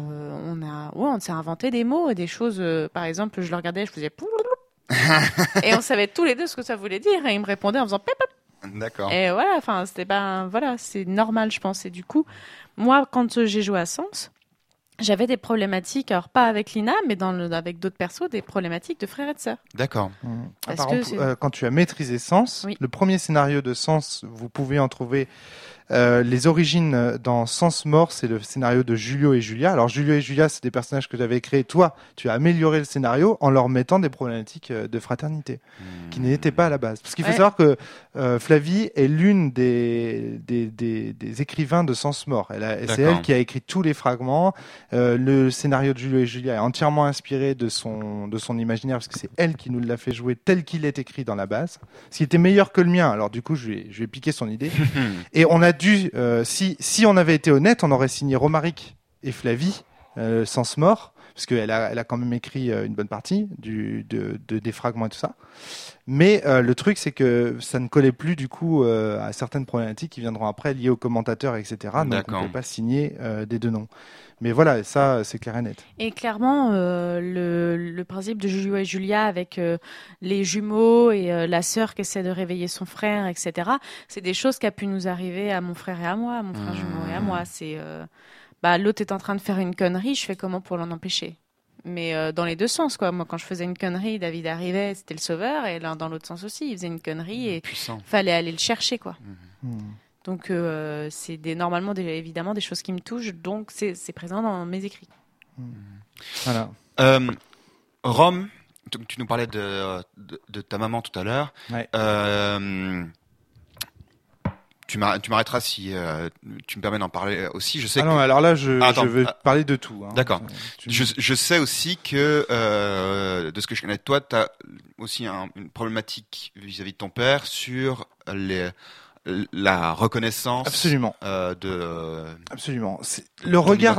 on s'est inventé des mots et des choses. Par exemple, je le regardais, je faisais et on savait tous les deux ce que ça voulait dire. Et il me répondait en faisant pep. D'accord. Et voilà, c'est normal, je pense. Et du coup, moi, quand j'ai joué à Sens, j'avais des problématiques, alors pas avec Lina, mais avec d'autres persos, des problématiques de frères et de sœurs. D'accord. Par contre, quand tu as maîtrisé Sens, le premier scénario de Sens, vous pouvez en trouver les origines dans Sens Mort, c'est le scénario de Julio et Julia. Alors Julio et Julia, c'est des personnages que j'avais créés. Toi, tu as amélioré le scénario en leur mettant des problématiques de fraternité qui n'étaient pas à la base. Parce qu'il faut savoir que Flavie est l'une des écrivains de Sens Mort. C'est elle qui a écrit tous les fragments. Le scénario de Julio et Julia est entièrement inspiré de son imaginaire parce que c'est elle qui nous l'a fait jouer tel qu'il est écrit dans la base. Ce qui était meilleur que le mien. Alors du coup, je lui ai piqué son idée. Et on a dû, si on avait été honnête, on aurait signé Romaric et Flavie, Sens Mort, parce qu'elle a quand même écrit une bonne partie des fragments et tout ça. Mais le truc, c'est que ça ne collait plus du coup à certaines problématiques qui viendront après, liées aux commentateurs, etc. Donc on ne peut pas signer des deux noms. Mais voilà, ça, c'est clair et net. Et clairement, le principe de Julio et Julia avec les jumeaux et la sœur qui essaie de réveiller son frère, etc., c'est des choses qui a pu nous arriver à mon frère et à moi, à mon frère jumeau et à moi. C'est, l'autre est en train de faire une connerie, je fais comment pour l'en empêcher ? Mais dans les deux sens, quoi. Moi, quand je faisais une connerie, David arrivait, c'était le sauveur, et là, dans l'autre sens aussi, il faisait une connerie et fallait aller le chercher, quoi. Donc, c'est normalement, évidemment, des choses qui me touchent, donc c'est présent dans mes écrits. Voilà. Rome, tu nous parlais de ta maman tout à l'heure. Ouais. Tu m'arrêteras si tu me permets d'en parler aussi. Je sais non, alors là, je veux parler de tout. Hein. D'accord. Je sais aussi que, de ce que je connais de toi, tu as aussi une problématique vis-à-vis de ton père sur la reconnaissance. Absolument. Absolument. C'est le regard.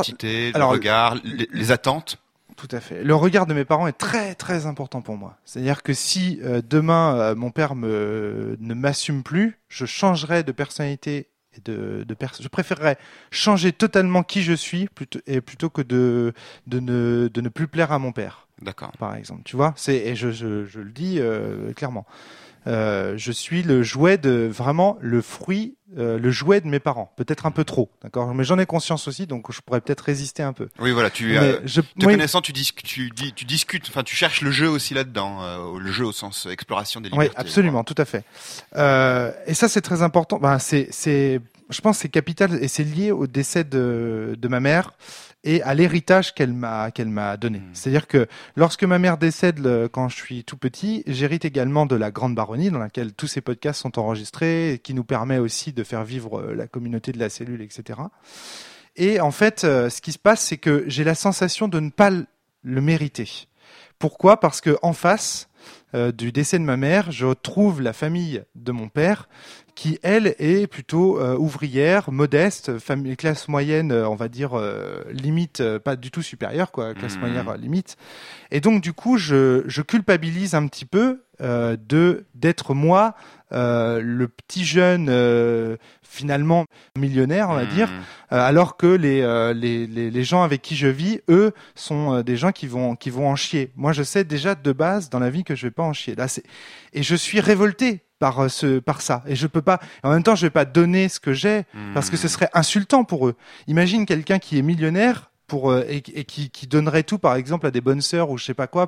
Les attentes. Tout à fait. Le regard de mes parents est très très important pour moi. C'est-à-dire que si demain mon père ne m'assume plus, je changerais de personnalité et je préférerais changer totalement qui je suis plutôt que de ne plus plaire à mon père. D'accord. Par exemple, tu vois, je le dis clairement. Je suis le jouet le fruit, le jouet de mes parents. Peut-être un peu trop, d'accord. Mais j'en ai conscience aussi, donc je pourrais peut-être résister un peu. Oui, voilà. Connaissant, tu discutes. Enfin, tu cherches le jeu aussi là-dedans, le jeu au sens exploration des libertés. Oui, absolument, tout à fait. Et ça, c'est très important. Je pense que c'est capital et c'est lié au décès de ma mère et à l'héritage qu'elle m'a donné. C'est-à-dire que lorsque ma mère décède quand je suis tout petit, j'hérite également de la Grande Baronnie dans laquelle tous ces podcasts sont enregistrés et qui nous permet aussi de faire vivre la communauté de la cellule, etc. Et en fait, ce qui se passe, c'est que j'ai la sensation de ne pas le mériter. Pourquoi ? Parce que en face du décès de ma mère, je trouve la famille de mon père qui, elle, est plutôt ouvrière, modeste, classe moyenne, on va dire, limite, pas du tout supérieure, quoi, classe moyenne limite. Et donc, du coup, je culpabilise un petit peu d'être moi, le petit jeune, finalement millionnaire, on va dire, alors que les gens avec qui je vis, eux, sont des gens qui vont en chier. Moi, je sais déjà de base dans la vie que je vais pas en chier. Là, et je suis révolté par ça, et je peux pas, en même temps je vais pas donner ce que j'ai parce que ce serait insultant pour eux. Imagine quelqu'un qui est millionnaire et qui donnerait tout, par exemple, à des bonnes sœurs ou je sais pas quoi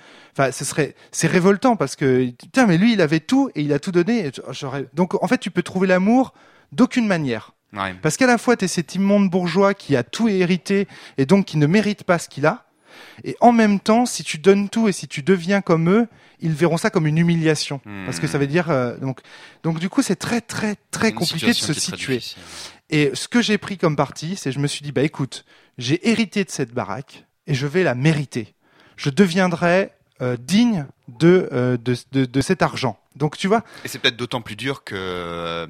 c'est révoltant parce que putain, mais lui il avait tout et il a tout donné. Donc en fait tu peux trouver l'amour d'aucune manière. Ouais. Parce qu'à la fois, t'es cet immonde bourgeois qui a tout hérité et donc qui ne mérite pas ce qu'il a. Et en même temps, si tu donnes tout et si tu deviens comme eux, ils verront ça comme une humiliation. Parce que ça veut dire, donc du coup, c'est très, très, très compliqué de se situer. Et ce que j'ai pris comme parti, c'est je me suis dit, bah écoute, j'ai hérité de cette baraque et je vais la mériter. Je deviendrai digne de cet argent. Donc tu vois. Et c'est peut-être d'autant plus dur que,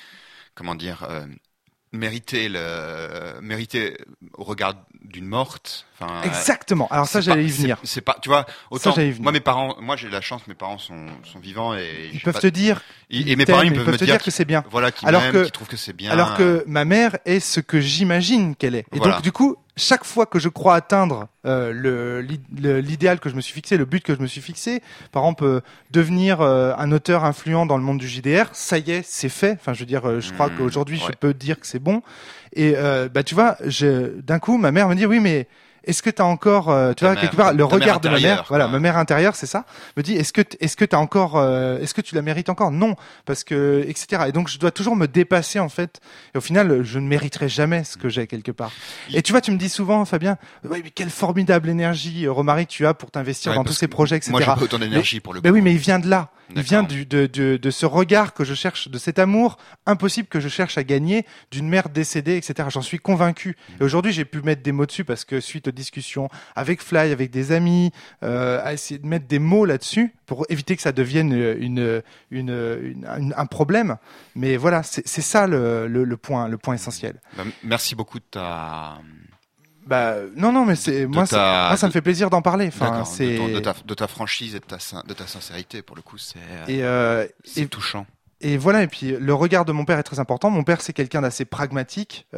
mériter au regard d'une morte. Enfin, exactement. Alors ça, j'allais y venir. C'est pas, tu vois, autant. Ça, Moi j'ai la chance, mes parents sont vivants et ils peuvent te dire. Et mes parents, ils peuvent me dire que c'est bien. Voilà, qu'ils m'aiment, qu'ils trouvent que c'est bien. Alors que ma mère est ce que j'imagine qu'elle est. Et donc du coup, chaque fois que je crois atteindre l'idéal que je me suis fixé, le but que je me suis fixé, par exemple devenir un auteur influent dans le monde du JDR, ça y est, c'est fait. Enfin, je veux dire, je crois qu'aujourd'hui, je peux dire que c'est bon. Et bah tu vois, d'un coup, ma mère me dit oui, mais est-ce que t'as encore, tu vois, quelque part, le regard de ma mère, voilà, ma mère intérieure, c'est ça, me dit, est-ce que t'as encore, est-ce que tu la mérites encore? Non, parce que, etc. Et donc, je dois toujours me dépasser, en fait. Et au final, je ne mériterai jamais ce que j'ai quelque part. Et tu vois, tu me dis souvent, Fabien, oui, mais quelle formidable énergie, Romaric, tu as pour t'investir dans tous ces projets, etc. Moi, j'ai pas autant d'énergie pour le coup. Mais oui, mais il vient de là. Il vient de ce regard que je cherche, de cet amour impossible que je cherche à gagner d'une mère décédée, etc. J'en suis convaincu. Et aujourd'hui, j'ai pu mettre des mots dessus parce que suite aux discussions avec Fly, avec des amis, à essayer de mettre des mots là-dessus pour éviter que ça devienne un problème. Mais voilà, c'est ça le point essentiel. Merci beaucoup de ta... non, mais moi, ça me fait plaisir d'en parler. Enfin, de ta franchise et de ta sincérité, pour le coup, c'est touchant. Et voilà, et puis le regard de mon père est très important. Mon père, c'est quelqu'un d'assez pragmatique,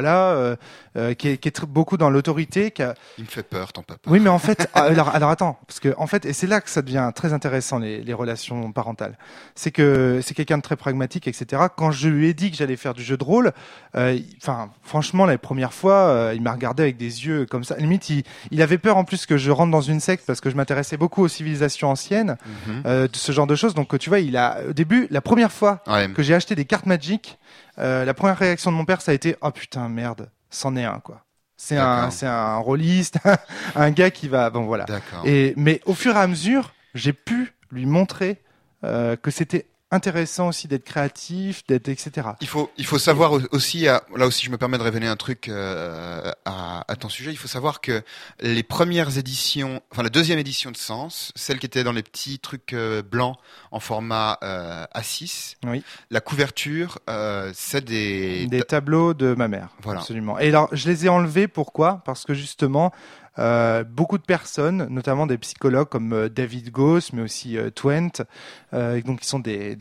qui est beaucoup dans l'autorité. Il me fait peur, ton papa. Oui, mais en fait, alors attends, parce que en fait, et c'est là que ça devient très intéressant les relations parentales. C'est que c'est quelqu'un de très pragmatique, etc. Quand je lui ai dit que j'allais faire du jeu de rôle, franchement, les premières fois, il m'a regardé avec des yeux comme ça. Limite, il avait peur en plus que je rentre dans une secte parce que je m'intéressais beaucoup aux civilisations anciennes, de ce genre de choses. Donc, tu vois, au début, la première fois que j'ai acheté des cartes Magic, la première réaction de mon père, ça a été oh putain merde, c'en est un quoi. C'est un rôliste, un gars qui va bon voilà. Mais au fur et à mesure, j'ai pu lui montrer que c'était intéressant aussi d'être créatif, d'être etc. Il faut savoir aussi, là aussi je me permets de révéler un truc à ton sujet, il faut savoir que les premières éditions, enfin la deuxième édition de Sens, celle qui était dans les petits trucs blancs en format A6, oui. La couverture, c'est des tableaux de ma mère, voilà. Absolument. Et alors je les ai enlevés, pourquoi ? Parce que justement beaucoup de personnes, notamment des psychologues comme David Gauss, mais aussi Twent, donc qui sont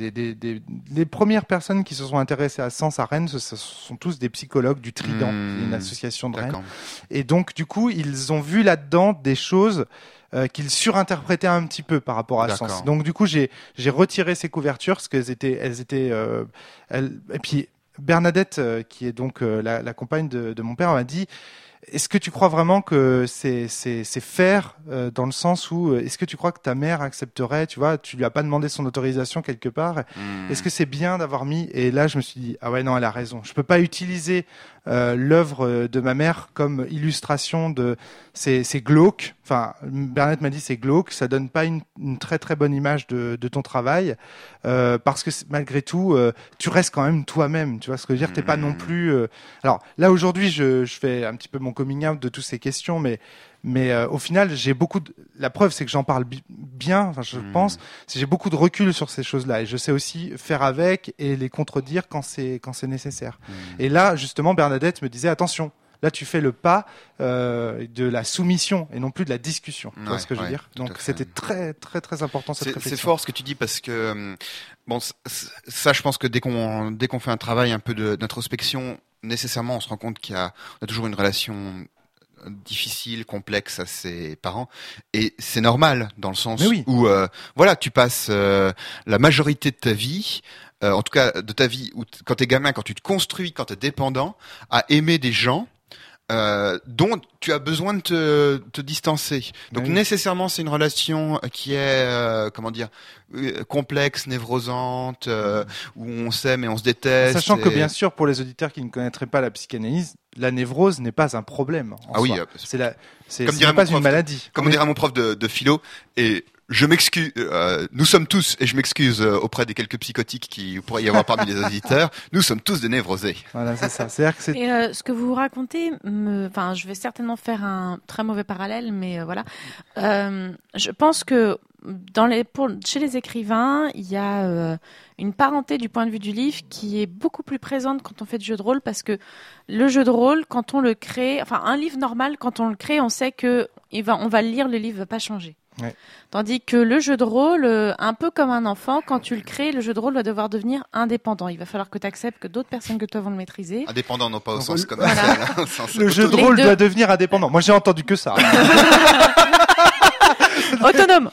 les premières personnes qui se sont intéressées à Sens à Rennes, ce sont tous des psychologues du Trident, une association de Rennes. Et donc du coup, ils ont vu là-dedans des choses qu'ils surinterprétaient un petit peu par rapport à Sens. Donc du coup, j'ai retiré ces couvertures parce qu'elles étaient et puis Bernadette, qui est donc la compagne de mon père, m'a dit: est-ce que tu crois vraiment que c'est faire dans le sens où est-ce que tu crois que ta mère accepterait, tu vois, tu lui as pas demandé son autorisation quelque part, est-ce que c'est bien d'avoir mis, et là je me suis dit ah ouais non, elle a raison, je peux pas utiliser l'œuvre de ma mère comme illustration de c'est glauque, enfin Bernadette m'a dit c'est glauque, ça donne pas une très très bonne image de ton travail, parce que malgré tout tu restes quand même toi-même, tu vois ce que je veux dire, t'es pas non plus alors là aujourd'hui je fais un petit peu mon coming out de toutes ces questions, mais au final j'ai la preuve c'est que j'en parle bien, enfin je pense, c'est j'ai beaucoup de recul sur ces choses-là et je sais aussi faire avec et les contredire quand c'est nécessaire. Et là justement Bernadette me disait attention, là tu fais le pas de la soumission et non plus de la discussion, tu vois ce que je veux dire. Donc c'était très très très important cette réflexion. C'est fort ce que tu dis parce que bon ça je pense que dès qu'on fait un travail un peu d'introspection, nécessairement on se rend compte on a toujours une relation difficile, complexe à ses parents, et c'est normal dans le sens où voilà, tu passes la majorité de ta vie, en tout cas de ta vie où quand t'es gamin, quand tu te construis, quand t'es dépendant, à aimer des gens dont tu as besoin de te distancer. Donc nécessairement, c'est une relation qui est complexe, névrosante, où on s'aime et on se déteste. Sachant que bien sûr, pour les auditeurs qui ne connaîtraient pas la psychanalyse, la névrose n'est pas un problème. Oui, c'est pas une maladie. Comme dirait mon prof de philo, et je m'excuse, nous sommes tous, et je m'excuse auprès des quelques psychotiques qui pourraient y avoir parmi les auditeurs, nous sommes tous des névrosés. Voilà, c'est ça. C'est-à-dire que c'est... Et ce que vous racontez, je vais certainement faire un très mauvais parallèle, mais voilà. Je pense que chez les écrivains, il y a une parenté du point de vue du livre qui est beaucoup plus présente quand on fait du jeu de rôle, parce que le jeu de rôle, quand on le crée, un livre normal, quand on le crée, on sait que on va le lire, le livre va pas changer. Ouais. Tandis que le jeu de rôle, un peu comme un enfant, quand tu le crées, le jeu de rôle va devoir devenir indépendant. Il va falloir que tu acceptes que d'autres personnes que toi vont le maîtriser. Indépendant, non pas au sens commercial. Voilà. Le jeu de rôle doit devenir indépendant. Moi, j'ai entendu que ça. Autonome,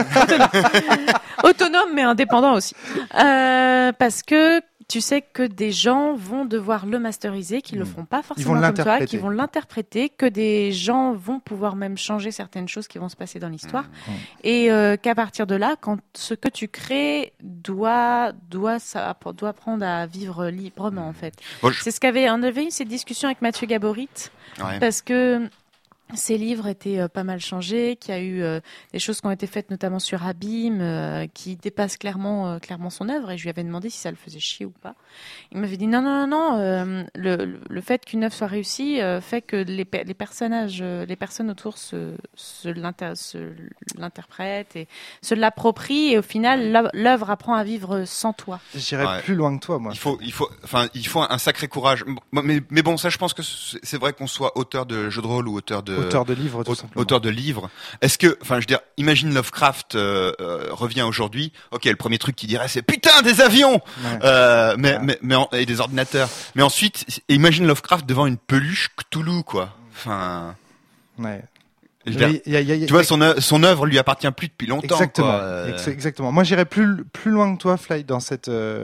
mais indépendant aussi. Parce que tu sais que des gens vont devoir le masteriser, qu'ils le feront pas forcément comme toi, qu'ils vont l'interpréter, que des gens vont pouvoir même changer certaines choses qui vont se passer dans l'histoire, et qu'à partir de là, quand ce que tu crées doit apprendre à vivre librement en fait. Bon, C'est ce on avait eu cette discussion avec Mathieu Gaborit, parce que ces livres étaient pas mal changés, qu'il y a eu des choses qui ont été faites notamment sur Abîme, qui dépassent clairement son œuvre, et je lui avais demandé si ça le faisait chier ou pas. Il m'avait dit non, le fait qu'une œuvre soit réussie fait que les personnages, les personnes autour se l'interprètent et se l'approprient, et au final l'œuvre apprend à vivre sans toi. J'irais plus loin que toi, moi. Il faut un sacré courage. Mais bon, ça, je pense que c'est vrai qu'on soit auteur de jeux de rôle ou auteur de livres, tout simplement. Auteur de livres. Est-ce que, je veux dire, imagine Lovecraft revient aujourd'hui. Ok, le premier truc qu'il dirait, c'est putain des avions, et des ordinateurs. Mais ensuite, imagine Lovecraft devant une peluche Cthulhu, quoi. Ouais. Tu vois, son œuvre lui appartient plus depuis longtemps. Exactement. Quoi. Exactement. Moi, j'irais plus loin que toi, Fly, dans cette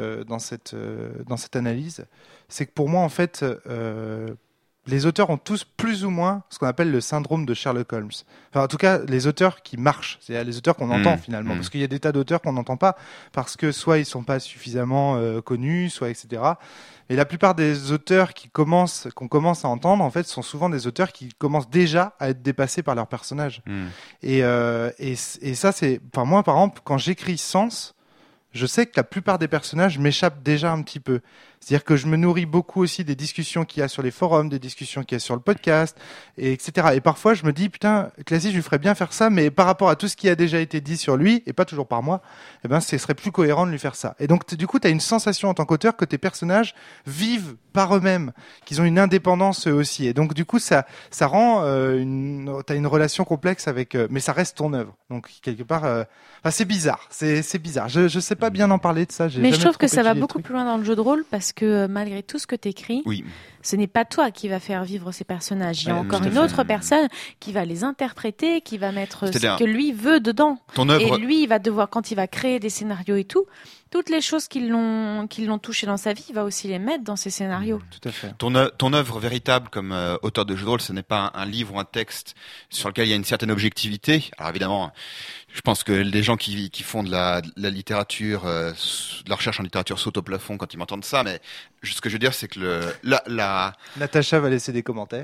analyse. C'est que pour moi, en fait, les auteurs ont tous plus ou moins ce qu'on appelle le syndrome de Sherlock Holmes. Enfin, en tout cas, les auteurs qui marchent, c'est-à-dire les auteurs qu'on entend finalement, parce qu'il y a des tas d'auteurs qu'on n'entend pas, parce que soit ils sont pas suffisamment connus, soit etc. Et la plupart des auteurs qu'on commence à entendre, en fait, sont souvent des auteurs qui commencent déjà à être dépassés par leurs personnages. Et ça, c'est, moi, par exemple, quand j'écris Sens, je sais que la plupart des personnages m'échappent déjà un petit peu. C'est-à-dire que je me nourris beaucoup aussi des discussions qu'il y a sur les forums, des discussions qu'il y a sur le podcast, etc. Et parfois, je me dis, putain, Classy, je lui ferais bien faire ça, mais par rapport à tout ce qui a déjà été dit sur lui, et pas toujours par moi, ce serait plus cohérent de lui faire ça. Et donc, du coup, tu as une sensation en tant qu'auteur que tes personnages vivent par eux-mêmes, qu'ils ont une indépendance eux aussi. Et donc, du coup, ça rend t'as une relation complexe avec, mais ça reste ton œuvre. Donc, quelque part, c'est bizarre. C'est bizarre. Je sais pas bien en parler de ça. Mais je trouve que ça va beaucoup plus loin dans le jeu de rôle, parce que malgré tout ce que tu écris, ce n'est pas toi qui va faire vivre ces personnages. Il y a encore une autre personne qui va les interpréter, qui va mettre ce que lui veut dedans. Et lui, il va devoir, quand il va créer des scénarios et tout, toutes les choses qui l'ont touché dans sa vie, il va aussi les mettre dans ses scénarios. Tout à fait. Ton œuvre véritable comme auteur de jeu de rôle, ce n'est pas un livre ou un texte sur lequel il y a une certaine objectivité. Alors évidemment, je pense que les gens qui font de la littérature, de la recherche en littérature sautent au plafond quand ils m'entendent ça, mais ce que je veux dire, c'est que Natacha va laisser des commentaires.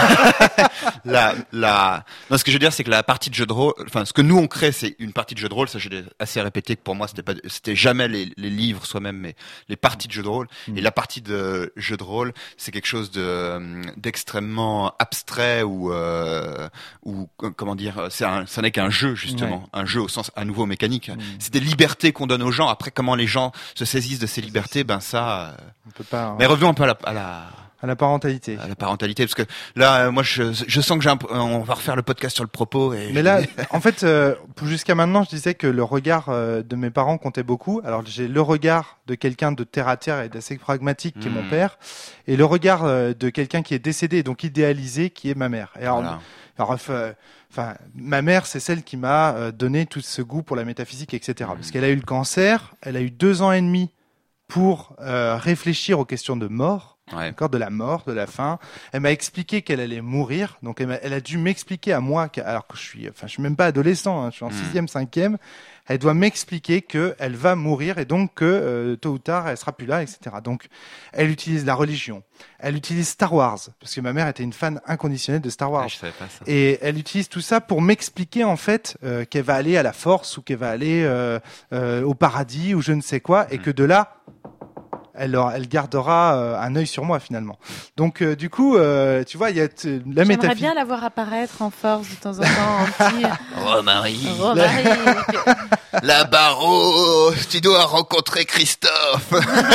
Non, ce que je veux dire, c'est que la partie de jeu de rôle, ce que nous on crée, c'est une partie de jeu de rôle. Ça, j'ai assez répété que pour moi, c'était jamais les livres soi-même, mais les parties de jeu de rôle. Et la partie de jeu de rôle, c'est quelque chose d'extrêmement abstrait ou comment dire, ça n'est qu'un jeu justement, un jeu au sens à nouveau mécanique. C'est des libertés qu'on donne aux gens. Après, comment les gens se saisissent de ces libertés, ça. On peut pas. Mais revenons un peu à la parentalité. À la parentalité, parce que là, moi, je sens que on va refaire le podcast sur le propos. Mais là, en fait, jusqu'à maintenant, je disais que le regard de mes parents comptait beaucoup. Alors, j'ai le regard de quelqu'un de terre à terre et d'assez pragmatique, qui est mon père, et le regard de quelqu'un qui est décédé, donc idéalisé, qui est ma mère. Et alors, ma mère, c'est celle qui m'a donné tout ce goût pour la métaphysique, etc. Parce qu'elle a eu le cancer, elle a eu 2 ans et demi pour réfléchir aux questions de mort. Ouais. D'accord, de la mort, de la faim. Elle m'a expliqué qu'elle allait mourir. Donc, elle a dû m'expliquer à moi, alors que je suis même pas adolescent, hein, je suis en 6e, 5e. Elle doit m'expliquer qu'elle va mourir et donc que tôt ou tard, elle sera plus là, etc. Donc, elle utilise la religion. Elle utilise Star Wars, parce que ma mère était une fan inconditionnelle de Star Wars. Ah, je savais pas ça. Et elle utilise tout ça pour m'expliquer en fait qu'elle va aller à la Force ou qu'elle va aller au paradis ou je ne sais quoi, et que de là, elle gardera un œil sur moi finalement. Donc du coup, tu vois, il y a la J'aimerais métaphysique. bien la voir apparaître en force de temps en temps en petit. Romarie, Romaric. la Barreau, tu dois rencontrer Christophe.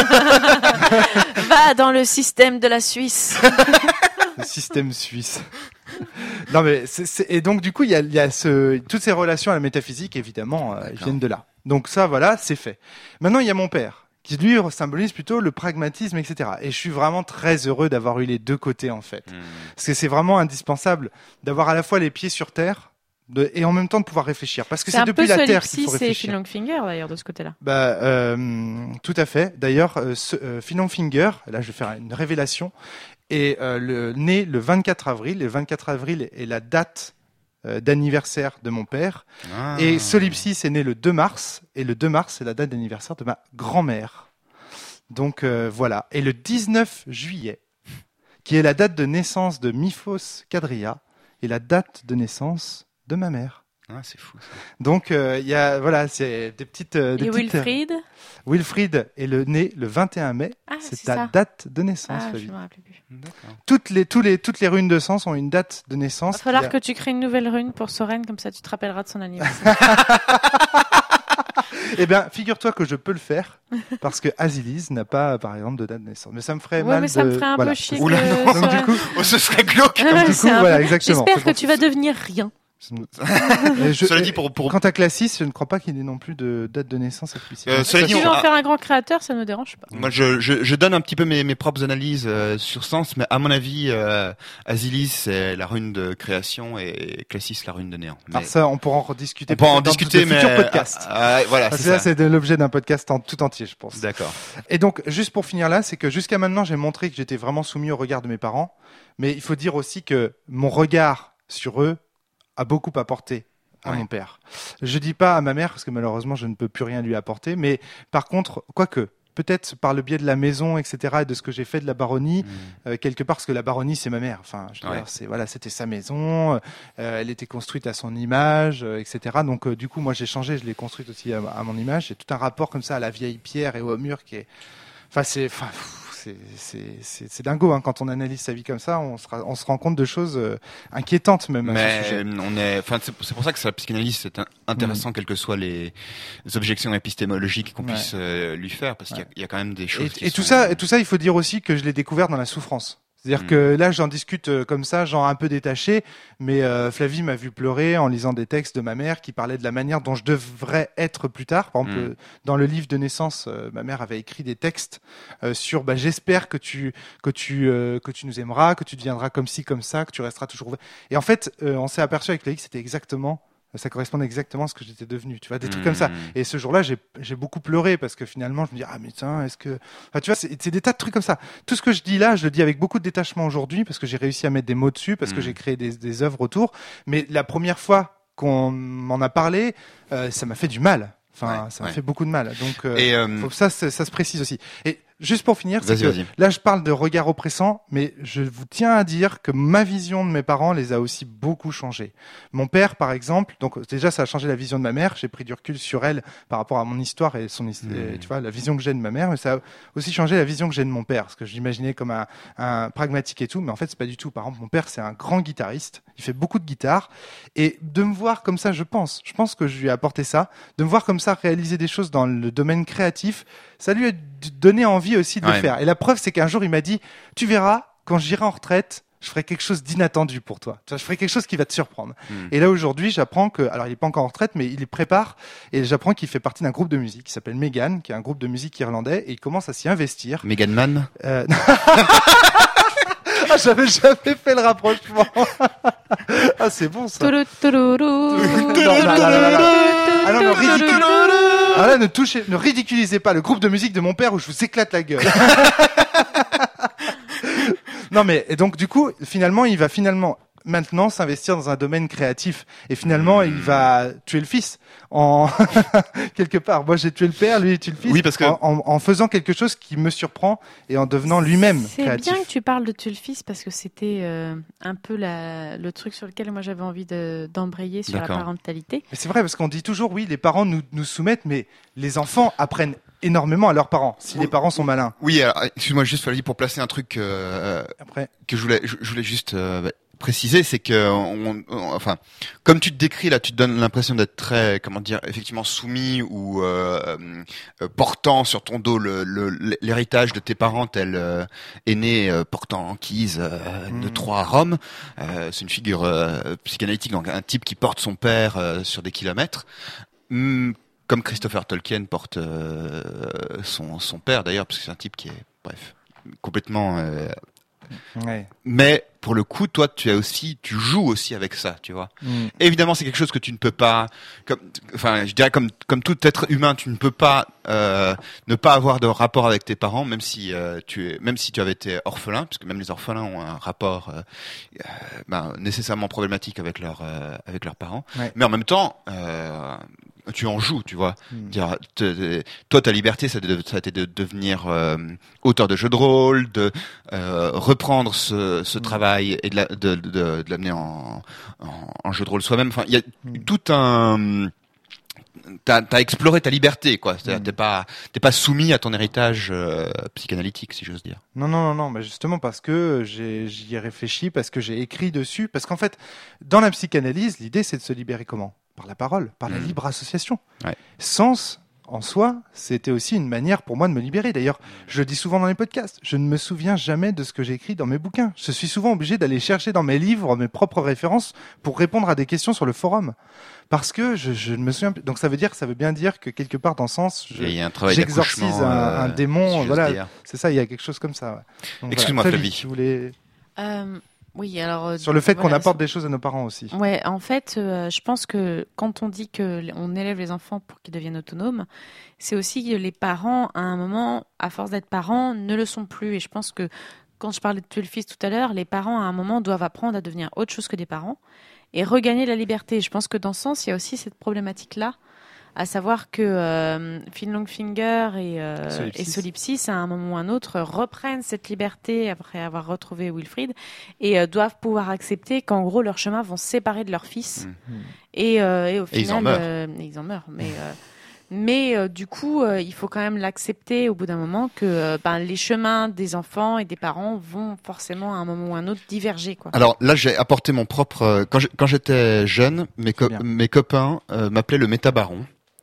Va dans le système de la Suisse. Le système suisse. Non mais et donc du coup il y a toutes ces relations à la métaphysique évidemment viennent de là. Donc ça voilà c'est fait. Maintenant il y a mon père qui lui symbolise plutôt le pragmatisme etc. Et je suis vraiment très heureux d'avoir eu les deux côtés en fait. Parce que c'est vraiment indispensable d'avoir à la fois les pieds sur terre et en même temps de pouvoir réfléchir parce que c'est depuis la terre qu'il faut c'est réfléchir. Phil Longfinger d'ailleurs de ce côté-là. Tout à fait. D'ailleurs Phil Longfinger, là je vais faire une révélation. Et né le 24 avril. Le 24 avril est la date d'anniversaire de mon père. Ah. Et Solipsis est né le 2 mars. Et le 2 mars, c'est la date d'anniversaire de ma grand-mère. Donc voilà. Et le 19 juillet, qui est la date de naissance de Miphos Kadria, est la date de naissance de ma mère. Ah, c'est fou ça. Donc il y a voilà, c'est des petites. Et Wilfried. Wilfried est né le 21 mai. Ah, c'est c'est ta ça. date de naissance. Ah, Flavie. je me rappelle plus. D'accord. Toutes les runes de sens ont une date de Il naissance. va falloir Il y a- que tu crées une nouvelle rune pour Soren, comme ça tu te rappelleras de son anniversaire. Eh bien, figure-toi que je peux le faire parce que Azilise n'a pas, par exemple, de date de naissance. Mais ça me ferait Ouais, mal. mais ça me ferait un voilà. peu chier. Oula, que non. Donc du Soren- coup, Oh, ce serait glauque. Ouais, du c'est coup, un voilà, peu- exactement. J'espère C'est que pour- tu vas devenir rien. Cela dit, pour Quant à Classis, je ne crois pas qu'il ait non plus de date de naissance explicite. cela Si dit, tu on- veux en faire un grand créateur, ça ne me dérange pas. moi, je donne un petit peu mes propres analyses sur Sens, mais à mon avis, Azilis c'est la rune de création et Classis la rune de néant. Mais Alors ça, on pourra en rediscuter. on peut en peut-être dans discuter, de mais futurs podcasts. voilà, Parce c'est que là, ça. c'est de l'objet d'un podcast en tout entier, je pense. D'accord. Et donc, juste pour finir là, c'est que jusqu'à maintenant, j'ai montré que j'étais vraiment soumis au regard de mes parents. Mais il faut dire aussi que mon regard sur eux a beaucoup apporté à Ouais. mon père. Je dis pas à ma mère, parce que malheureusement, je ne peux plus rien lui apporter. Mais par contre, quoique, peut-être par le biais de la maison, etc., et de ce que j'ai fait de la baronnie, quelque part, parce que la baronnie, c'est ma mère. Enfin, je veux Ouais. dire, c'était sa maison. Elle était construite à son image, etc. Donc, du coup, moi, j'ai changé. Je l'ai construite aussi à mon image. J'ai tout un rapport comme ça à la vieille pierre et au mur qui est. Enfin, c'est dingo hein. Quand on analyse sa vie comme ça, on se rend compte de choses inquiétantes même à ce sujet. Mais c'est pour ça que la psychanalyse c'est intéressant, quelles que soient les objections épistémologiques qu'on Ouais. puisse lui faire, parce qu'il y a quand même des choses. Et tout ça, il faut dire aussi que je l'ai découvert dans la souffrance. C'est-à-dire que là, j'en discute comme ça, genre un peu détaché, mais Flavie m'a vu pleurer en lisant des textes de ma mère qui parlaient de la manière dont je devrais être plus tard. Par exemple, dans le livre de naissance, ma mère avait écrit des textes sur j'espère que tu nous aimeras, que tu deviendras comme ci, comme ça, que tu resteras toujours. Et en fait, on s'est aperçu avec Flavie que c'était exactement. Ça correspondait exactement à ce que j'étais devenu, tu vois, des trucs comme ça. Et ce jour-là, j'ai beaucoup pleuré parce que finalement, je me dis mais tiens, est-ce que, enfin, tu vois, c'est des tas de trucs comme ça. Tout ce que je dis là, je le dis avec beaucoup de détachement aujourd'hui parce que j'ai réussi à mettre des mots dessus, parce que j'ai créé des œuvres autour. Mais la première fois qu'on m'en a parlé, ça m'a fait du mal. Enfin, ça m'a fait beaucoup de mal. Donc, faut que ça se précise aussi. Et juste pour finir, c'est que Vas-y. là, je parle de regard oppressant, mais je vous tiens à dire que ma vision de mes parents les a aussi beaucoup changé. Mon père, par exemple, donc déjà, ça a changé la vision de ma mère. J'ai pris du recul sur elle par rapport à mon histoire et tu vois, la vision que j'ai de ma mère, mais ça a aussi changé la vision que j'ai de mon père, parce que je l'imaginais comme un pragmatique et tout, mais en fait, c'est pas du tout. Par exemple, mon père, c'est un grand guitariste. Il fait beaucoup de guitare, et de me voir comme ça, je pense que je lui ai apporté ça, de me voir comme ça réaliser des choses dans le domaine créatif, ça lui a donné envie aussi de le faire. Et la preuve, c'est qu'un jour, il m'a dit, tu verras, quand j'irai en retraite, je ferai quelque chose d'inattendu pour toi. Tu vois, je ferai quelque chose qui va te surprendre. Et là, aujourd'hui, j'apprends que, alors il est pas encore en retraite, mais il y prépare, et j'apprends qu'il fait partie d'un groupe de musique qui s'appelle Megan, qui est un groupe de musique irlandais, et il commence à s'y investir. Megan Man. Ah, j'avais jamais fait le rapprochement. Ah, c'est bon, ça. Touloutoulou. Ah non, ridicule. Ah là, ne ridiculisez pas le groupe de musique de mon père où je vous éclate la gueule. Non, mais et donc du coup, finalement, il va maintenant s'investir dans un domaine créatif et finalement il va tuer le fils en quelque part. Moi j'ai tué le père, lui il tue le fils. Oui, parce que en faisant quelque chose qui me surprend et en devenant lui-même créatif. C'est bien que tu parles de tuer le fils parce que c'était un peu le truc sur lequel moi j'avais envie d'embrayer sur D'accord. la parentalité. Mais c'est vrai parce qu'on dit toujours oui les parents nous soumettent mais les enfants apprennent énormément à leurs parents si les parents sont malins. oui, alors, excuse-moi juste Flavie pour placer un truc Après que je voulais juste préciser, c'est que enfin, comme tu te décris là, tu te donnes l'impression d'être très, comment dire, effectivement soumis ou portant sur ton dos l'héritage de tes parents, tel aîné portant Anquise de Troie à Rome. C'est une figure psychanalytique, donc un type qui porte son père sur des kilomètres. Comme Christopher Tolkien porte son père d'ailleurs, parce que c'est un type qui est, bref, complètement. ouais. Mais pour le coup, toi, tu joues aussi avec ça, tu vois. Évidemment, c'est quelque chose que tu ne peux pas, je dirais comme tout être humain, tu ne peux pas ne pas avoir de rapport avec tes parents, même si tu avais été orphelin, parce que même les orphelins ont un rapport nécessairement problématique avec leurs parents. Ouais. Mais en même temps, tu en joues, tu vois. Dire, toi, ta liberté, ça a été de devenir auteur de jeux de rôle, de reprendre ce travail et de l'amener en jeu de rôle soi-même. Enfin, il y a tout un... T'as exploré ta liberté, quoi. T'es pas soumis à ton héritage psychanalytique, si j'ose dire. Non, mais justement parce que j'y ai réfléchi, parce que j'ai écrit dessus, parce qu'en fait, dans la psychanalyse, l'idée c'est de se libérer comment ? Par la parole, par la libre association. Ouais. Sens, en soi, c'était aussi une manière pour moi de me libérer. D'ailleurs, je le dis souvent dans les podcasts, je ne me souviens jamais de ce que j'ai écrit dans mes bouquins. Je suis souvent obligé d'aller chercher dans mes livres mes propres références pour répondre à des questions sur le forum. Parce que je ne me souviens plus. Donc ça veut bien dire que quelque part dans Sens, Il y a un travail j'exorcise d'accouchement, un démon. si j'ose Voilà, dire. c'est ça, il y a quelque chose comme ça. Ouais. Donc, Excuse-moi, voilà. Flavie. Tu voulais... Oui, alors Sur le fait qu'on voilà, apporte des choses à nos parents aussi. Ouais, en fait, je pense que quand on dit que on élève les enfants pour qu'ils deviennent autonomes, c'est aussi que les parents, à un moment, à force d'être parents, ne le sont plus. Et je pense que quand je parlais de tuer le fils tout à l'heure, les parents, à un moment, doivent apprendre à devenir autre chose que des parents et regagner la liberté. Je pense que dans ce sens, il y a aussi cette problématique-là, à savoir que Finn Longfinger et Solipsis, à un moment ou un autre, reprennent cette liberté après avoir retrouvé Wilfried et doivent pouvoir accepter qu'en gros, leurs chemins vont se séparer de leur fils. Et au final, ils en meurent. Mais du coup, il faut quand même l'accepter au bout d'un moment que les chemins des enfants et des parents vont forcément à un moment ou un autre diverger, quoi. Alors là, j'ai apporté mon propre... Quand j'étais jeune, mes copains m'appelaient le métabaron.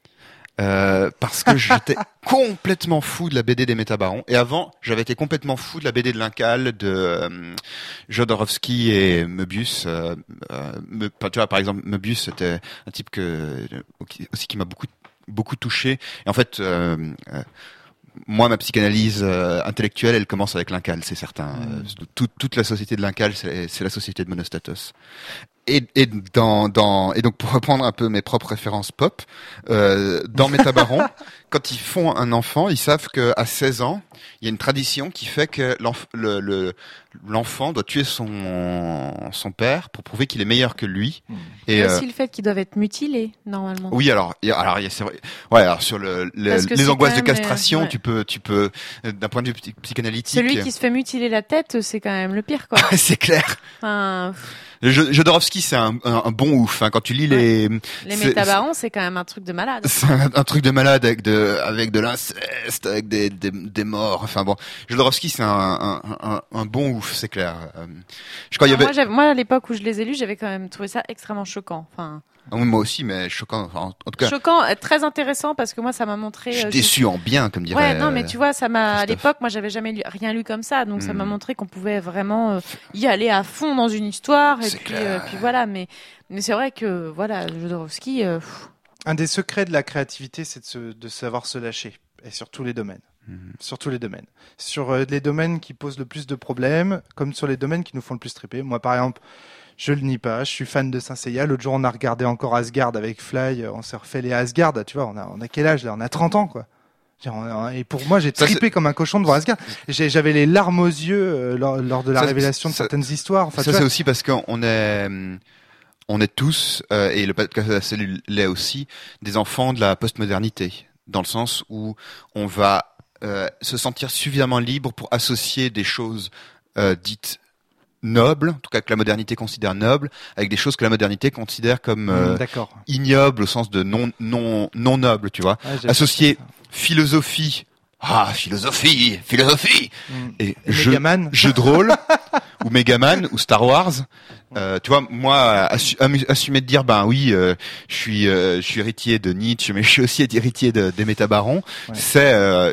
Parce que j'étais complètement fou de la BD des Métabarons. Et avant, j'avais été complètement fou de la BD de Lincal, de Jodorowsky et Möbius. Tu vois, par exemple, Möbius, c'était un type qui m'a beaucoup touché. Et en fait, moi, ma psychanalyse intellectuelle, elle commence avec Lincal, c'est certain. Toute la société de Lincal, c'est la société de Monostatos. Et donc pour reprendre un peu mes propres références pop, dans Métabaron, quand ils font un enfant, ils savent que à 16 ans, il y a une tradition qui fait que l'enfant doit tuer son père pour prouver qu'il est meilleur que lui. Et aussi le fait qu'ils doivent être mutilés normalement. Oui, alors c'est vrai. Ouais, alors sur les angoisses de castration, ouais. tu peux d'un point de vue psychanalytique. Celui qui se fait mutiler la tête, c'est quand même le pire, quoi. C'est clair. Enfin... Jodorowsky, c'est un bon ouf. Hein. Quand tu lis les Métabarons, c'est quand même un truc de malade. C'est un truc de malade avec de l'inceste, avec des morts. Enfin bon, Jodorowsky, c'est un bon ouf, c'est clair. Je crois moi, à l'époque où je les ai lus, j'avais quand même trouvé ça extrêmement choquant. Enfin. Moi aussi, mais choquant. Enfin, en tout cas. Choquant, très intéressant parce que moi, ça m'a montré. Je suis déçu en bien, comme dirait. Ouais, non, mais tu vois, ça m'a. À l'époque, moi, j'avais jamais rien lu comme ça, donc ça m'a montré qu'on pouvait vraiment y aller à fond dans une histoire. Et puis voilà, mais c'est vrai que voilà, Jodorowsky. Un des secrets de la créativité, c'est de savoir se lâcher, et sur tous les domaines. Sur tous les domaines. Sur les domaines qui posent le plus de problèmes, comme sur les domaines qui nous font le plus triper. Moi, par exemple. Je le nie pas, je suis fan de Saint Seiya. L'autre jour, on a regardé encore Asgard avec Fly. On s'est refait les Asgard. Tu vois, on a quel âge là ? On a 30 ans, quoi. Et pour moi, j'ai trippé comme un cochon de voir Asgard. J'avais les larmes aux yeux lors de la révélation de certaines histoires. Enfin, ça, c'est aussi parce qu'on est tous, et le podcast de la cellule l'est aussi, des enfants de la postmodernité, dans le sens où on va se sentir suffisamment libre pour associer des choses dites nobles, en tout cas que la modernité considère nobles, avec des choses que la modernité considère comme ignobles au sens de non nobles, tu vois. Associer philosophie, philosophie, et jeu de rôle, ou Megaman, ou Star Wars. Tu vois, moi, assumer de dire, je suis héritier de Nietzsche, mais je suis aussi héritier des métabarons, c'est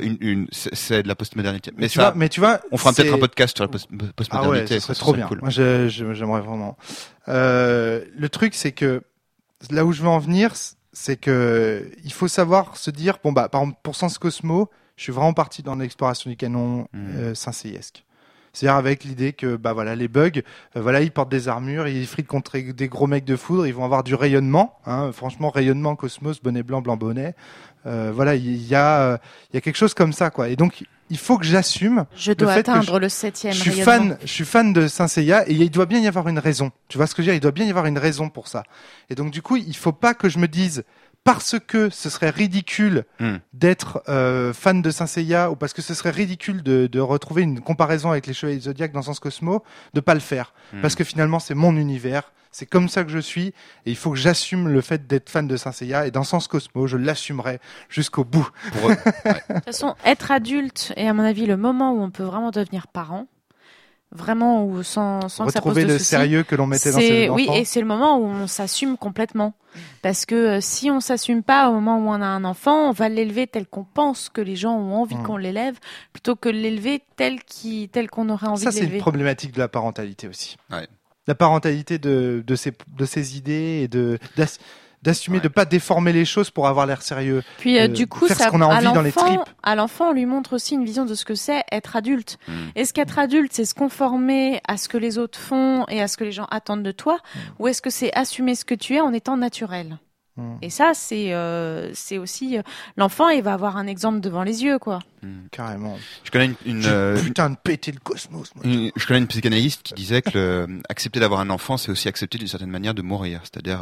de la postmodernité. Mais tu vois, on fera peut-être un podcast sur la postmodernité. Ah ouais, ce serait trop bien. Cool. Moi, j'aimerais vraiment. Le truc, c'est que là où je veux en venir, c'est que il faut savoir se dire, par exemple, pour Sens Cosmo, je suis vraiment parti dans l'exploration du canon Saint-Seiesque. C'est-à-dire avec l'idée que les bugs, ils portent des armures, ils fritent contre des gros mecs de foudre, ils vont avoir du rayonnement, franchement rayonnement Cosmos, bonnet blanc, blanc bonnet. Il y a quelque chose comme ça, quoi. Et donc il faut que j'assume. Je dois atteindre le 7e rayonnement. Je suis fan de Saint Seiya et il doit bien y avoir une raison. Tu vois ce que je veux dire? Il doit bien y avoir une raison pour ça. Et donc du coup, il faut pas que je me dise parce que ce serait ridicule d'être fan de Saint Seiya ou parce que ce serait ridicule de retrouver une comparaison avec les Chevaliers du Zodiac dans Sens Cosmo, de pas le faire. Parce que finalement, c'est mon univers, c'est comme ça que je suis, et il faut que j'assume le fait d'être fan de Saint Seiya, et dans Sens Cosmo, je l'assumerai jusqu'au bout. De toute façon, être adulte est à mon avis le moment où on peut vraiment devenir parent. Vraiment, ou sans que ça pose de soucis. Retrouver le sérieux que l'on mettait dans ses enfants. Oui, et c'est le moment où on s'assume complètement. Parce que si on s'assume pas au moment où on a un enfant, on va l'élever tel qu'on pense que les gens ont envie qu'on l'élève, plutôt que l'élever tel qu'on aurait envie de l'élever. Ça, c'est une problématique de la parentalité aussi. Ouais. La parentalité de ses idées et d'assumer de pas déformer les choses pour avoir l'air sérieux. Puis du coup, faire ce qu'on a envie dans les tripes. À l'enfant, on lui montre aussi une vision de ce que c'est être adulte. Est-ce qu'être adulte, c'est se conformer à ce que les autres font et à ce que les gens attendent de toi, ou est-ce que c'est assumer ce que tu es en étant naturel? Et ça, c'est aussi l'enfant, il va avoir un exemple devant les yeux, quoi. Carrément. Je connais putain de péter le cosmos. Je connais une psychanalyste qui disait que accepter d'avoir un enfant, c'est aussi accepter d'une certaine manière de mourir, c'est-à-dire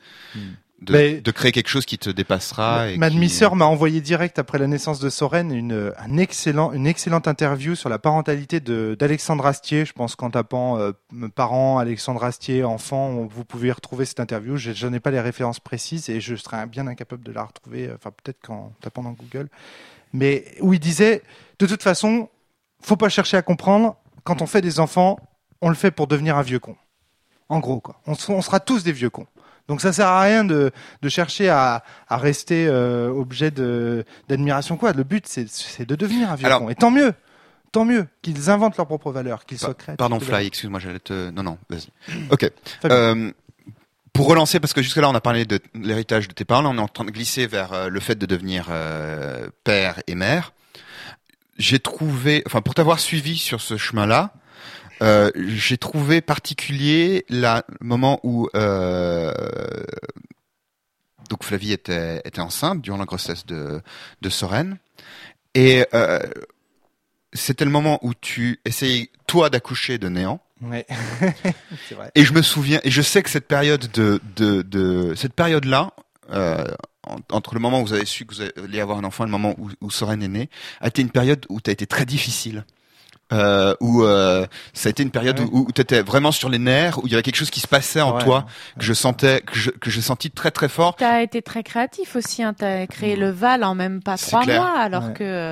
de créer quelque chose qui te dépassera. Ma demi-sœur m'a envoyé direct après la naissance de Soren une excellente interview sur la parentalité d'Alexandre Astier. Je pense qu'en tapant parents, Alexandre Astier, enfant, vous pouvez retrouver cette interview. Je n'ai pas les références précises et je serais bien incapable de la retrouver, enfin peut-être qu'en tapant dans Google. Mais où il disait, de toute façon, faut pas chercher à comprendre, quand on fait des enfants, on le fait pour devenir un vieux con. En gros, quoi. On sera tous des vieux cons. Donc ça sert à rien de chercher à rester objet d'admiration, quoi. Le but, c'est de devenir un vieux con. Et tant mieux qu'ils inventent leur propre valeur, qu'ils soient créatifs. Pardon, Fly, excuse-moi, j'allais te... Non, vas-y. Ok. Pour relancer, parce que jusque-là, on a parlé de l'héritage de tes parents, là, on est en train de glisser vers le fait de devenir père et mère. J'ai trouvé... Enfin, pour t'avoir suivi sur ce chemin-là, j'ai trouvé particulier le moment où donc Flavie était enceinte durant la grossesse de Soren, et c'était le moment où tu essayais toi d'accoucher de néant. Ouais. C'est vrai. Et je me souviens, et je sais que cette période cette période-là, entre le moment où vous avez su que vous alliez avoir un enfant et le moment où Soren est né, a été une période où tu as été très difficile. Où ça a été une période où tu étais vraiment sur les nerfs, où il y avait quelque chose qui se passait en toi que je sentais, que j'ai senti très très fort. T'as été très créatif aussi, hein. T'as créé le Val en même pas 3 mois, alors que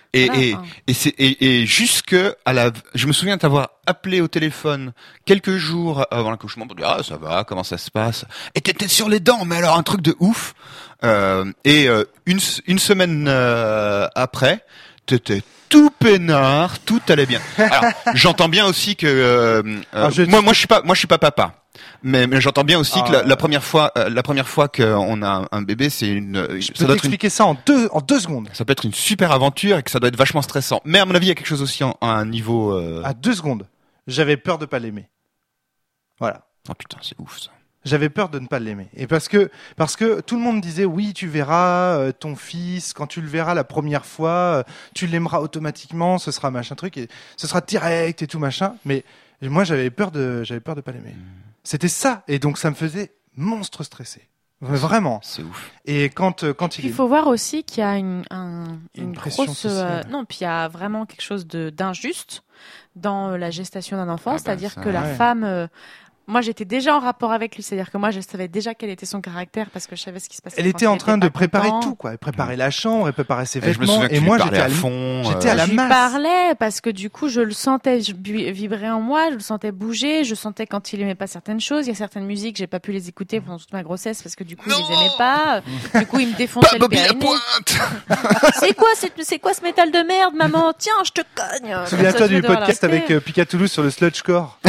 et jusque je me souviens t'avoir appelé au téléphone quelques jours avant l'accouchement pour dire ça va, comment ça se passe, et t'étais sur les dents, mais alors un truc de ouf. Une semaine après, t'étais tout peinard, tout allait bien. Alors, j'entends bien aussi que moi je suis pas papa. Mais j'entends bien aussi que la première fois qu'on a un bébé, c'est je peux t'expliquer ça en deux secondes. Ça peut être une super aventure et que ça doit être vachement stressant. Mais à mon avis, il y a quelque chose aussi à un niveau. À 2 secondes, j'avais peur de pas l'aimer. Voilà. Oh putain, c'est ouf ça. J'avais peur de ne pas l'aimer. Et parce que tout le monde disait oui, tu verras ton fils quand tu le verras la première fois, tu l'aimeras automatiquement, ce sera machin truc et ce sera direct et tout machin. Mais moi j'avais peur de pas l'aimer. C'était ça et donc ça me faisait monstre stressé. Vraiment. C'est ouf. Et quand Il faut voir aussi qu'il y a une pression grosse sociale. non, puis il y a vraiment quelque chose d'injuste dans la gestation d'un enfant, c'est-à-dire ça, que la ouais. femme moi, j'étais déjà en rapport avec lui, c'est-à-dire que moi, je savais déjà quel était son caractère parce que je savais ce qui se passait. elle quand était en il train était de pas préparer content. tout, quoi. Elle préparait la chambre, elle préparait ses Et je me vêtements. souviens que Et tu moi, lui j'étais parlais à à fond. j'étais à la Je lui masse. parlais parce que du coup, je le sentais vibrer en moi, je le sentais bouger, je sentais quand il aimait pas certaines choses. Il y a certaines musiques, j'ai pas pu les écouter pendant toute ma grossesse parce que du coup, Non. il les aimait pas. Du coup, il me défonçait Pas le Bobby périnée. Lapointe. C'est quoi ce métal de merde, maman? Tiens, je te cogne. Souviens-toi Comme ça, du je vais devoir podcast l'arrêter. avec Pika Toulouse sur le sludgecore.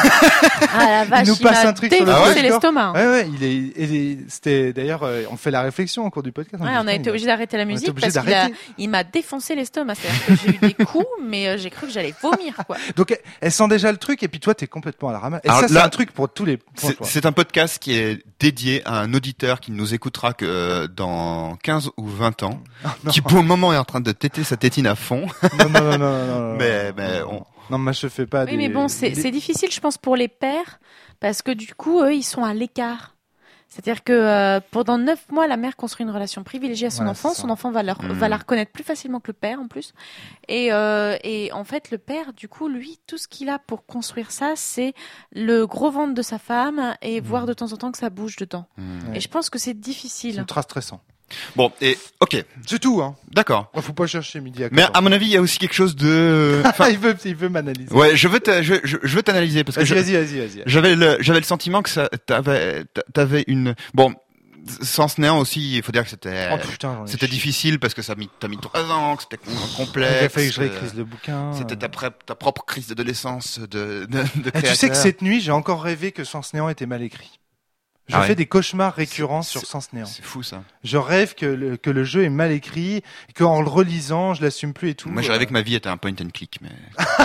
Ah la vache, nous il passe m'a un truc sur le défoncé sludgecore. l'estomac. Ouais, c'était d'ailleurs, on fait la réflexion au cours du podcast. Ouais, on a été obligé d'arrêter la était musique obligé parce qu'il d'arrêter. il m'a défoncé l'estomac. C'est-à-dire que j'ai eu des coups, mais j'ai cru que j'allais vomir, quoi. Donc, elle sent déjà le truc, et puis toi, t'es complètement à la ramasse. Et Alors ça, c'est là, un truc pour tous les points. C'est un podcast qui est dédié à un auditeur qui ne nous écoutera que dans 15 ou 20 ans, Non. qui pour le moment est en train de téter sa tétine à fond. Non. Mais Non, moi, je fais pas Oui, mais bon, c'est difficile, je pense, pour les pères, parce que du coup, eux, ils sont à l'écart. C'est-à-dire que pendant 9 mois, la mère construit une relation privilégiée à son Voilà, enfant. c'est ça. Son enfant va la reconnaître plus facilement que le père, en plus. Et en fait, le père, du coup, lui, tout ce qu'il a pour construire ça, c'est le gros ventre de sa femme et voir de temps en temps que ça bouge dedans. Ouais. Et je pense que c'est C'est difficile. ultra stressant. Bon, et ok, C'est tout, hein. d'accord. Faut pas chercher midi à Mais 14. à mon avis, il y a aussi quelque chose de. Enfin, il veut m'analyser. ouais, je veux t'analyser parce que Vas-y. j'avais le sentiment que ça t'avais une. Bon, sans néant aussi, il faut dire que c'était. Oh putain, j'en ai C'était chié. difficile parce que t'as mis 3 ans, que c'était complexe. Il a fallu que je réécrise le bouquin. C'était ta propre crise d'adolescence de Et tu sais que créateur. cette nuit, j'ai encore rêvé que Sens Néant était mal écrit. Je Ah ouais. fais des cauchemars récurrents C'est- sur Sens Néant. C'est fou ça. Je rêve que le jeu est mal écrit, et qu'en le relisant, je l'assume plus et tout. Moi, je rêvais que ma vie était un point and click, mais.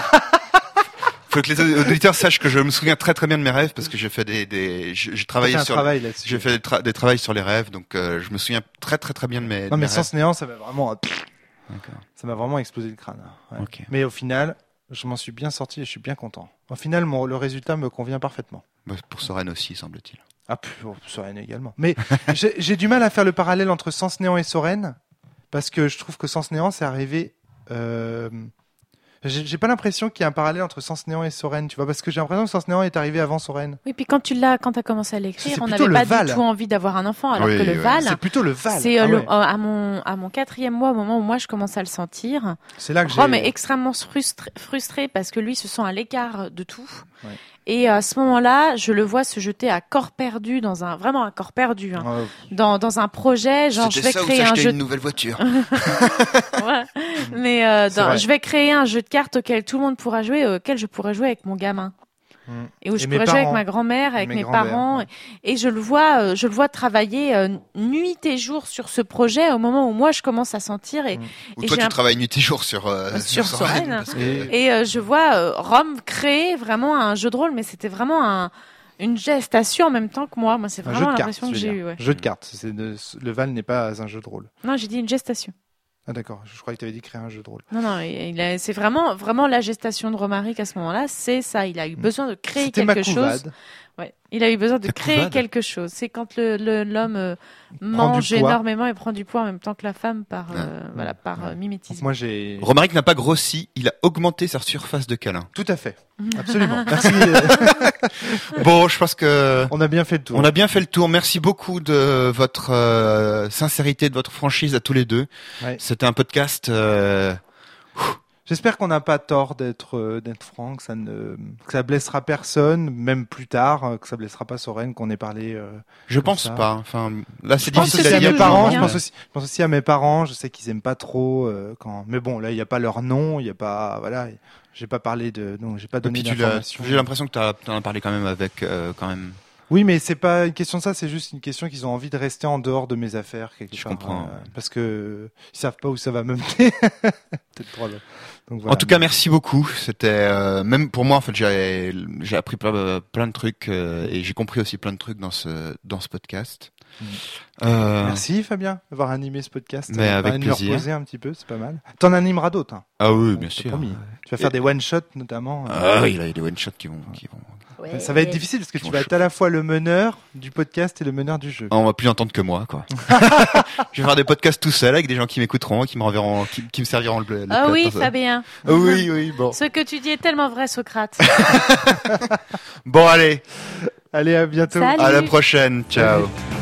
Faut que les auditeurs sachent que je me souviens très très bien de mes rêves parce que j'ai fait j'ai travaillé un sur travail là-dessus. j'ai fait des travails sur les rêves, donc je me souviens très très très bien de mes. Non de mais mes Sens Néant, ça D'accord. m'a vraiment explosé le crâne. Ouais. Ok. Mais au final, je m'en suis bien sorti et je suis bien content. Au final, le résultat me convient parfaitement. Bah, pour Soren aussi, semble-t-il. Ah, pour Soren également. Mais j'ai du mal à faire le parallèle entre Sens Néant et Soren, parce que je trouve que Sens Néant, c'est arrivé... J'ai pas l'impression qu'il y a un parallèle entre Sens Néant et Soren, tu vois, parce que j'ai l'impression que Sens Néant est arrivé avant Soren. Oui, puis quand t'as commencé à l'écrire, C'est on plutôt n'avait le pas Val. du tout envie d'avoir un enfant, alors Oui, que le oui. Val, C'est plutôt le Val. c'est Ah ouais. à mon 4e mois, au moment où moi je commence à le sentir. C'est là que Rome est j'ai... extrêmement frustré parce que lui se sent à l'écart de tout. Ouais. Et à ce moment-là, je le vois se jeter à corps perdu vraiment un corps perdu, hein, dans un projet, genre je vais C'était ça où créer un s'acheter jeu. une nouvelle voiture. Ouais. Mais C'est vrai. je vais créer un jeu de cartes auquel tout le monde pourra jouer, auquel je pourrai jouer avec mon gamin. Et où je mes pourrais jouer avec parents. ma grand-mère, avec Mes mes grands-mères, parents, ouais. et je le vois travailler nuit et jour sur ce projet au moment où moi je commence à sentir et Ou Et toi, j'ai tu un- travailles nuit et jour sur Soren. parce que- Et- je vois Rome créer vraiment un jeu de rôle, mais c'était vraiment une gestation en même temps que moi. Moi, c'est Un jeu vraiment de cartes, l'impression tu que veux j'ai dire. eu. Ouais. Jeu de cartes. Le Val n'est pas un jeu de rôle. Non, j'ai dit une gestation. Ah d'accord, je croyais que tu avais dit créer un jeu de rôle. Non, c'est vraiment la gestation de Romaric à ce moment-là. C'est ça. Il a eu besoin de créer C'était quelque chose. Macouvade. Ouais. Il a eu besoin de créer Couvade. quelque chose. C'est quand l'homme du mange poids. énormément et prend du poids en même temps que la femme par Donc mimétisme. moi j'ai... Romaric n'a pas grossi, il a augmenté sa surface de câlin. Tout à fait. Absolument. Merci. Bon, je pense que On a bien fait le tour. on a bien fait le tour. Merci beaucoup de votre sincérité, de votre franchise à tous les deux. Ouais. C'était un podcast. J'espère qu'on n'a pas tort d'être franc, que ça blessera personne, même plus tard, que ça blessera pas Soren, qu'on ait parlé. Je Comme pense ça. pas. Enfin, là, c'est Je pense difficile que à à c'est dire. mes toujours parents, bien. je pense aussi à mes parents. Je sais qu'ils aiment pas trop quand. Mais bon, là, il y a pas leur nom, il y a pas, voilà. J'ai pas parlé de, non, j'ai pas Et donné puis d'informations. j'ai l'impression que t'en as parlé quand même avec quand même. Oui, mais c'est pas une question de ça, c'est juste une question qu'ils ont envie de rester en dehors de mes affaires quelque Je part, comprends. parce que ils savent pas où ça va me mener. Peut-être drôle. Donc, voilà. En tout cas, merci beaucoup. C'était même pour moi en fait, j'ai appris plein de trucs et j'ai compris aussi plein de trucs dans ce podcast. Merci Fabien d'avoir animé ce podcast. Mais avec de plaisir. me reposer un petit peu, c'est pas mal. T'en animeras d'autres. Hein. Ah oui, bien Je t'ai sûr. promis. Tu vas faire des one shots notamment. Ah oui, là, il y a des one shots qui vont. Ouais. Ça va être difficile parce que tu vas être à la fois le meneur du podcast et le meneur du jeu. Ah, on va plus entendre que moi, quoi. Je vais faire des podcasts tout seul avec des gens qui m'écouteront, qui me renverront, qui me serviront le Ah oui, plat. Fabien. Ah oui, bon. Ce que tu dis est tellement vrai, Socrate. Bon, allez, Allez, à bientôt. Salut. à la prochaine. Ciao. Salut.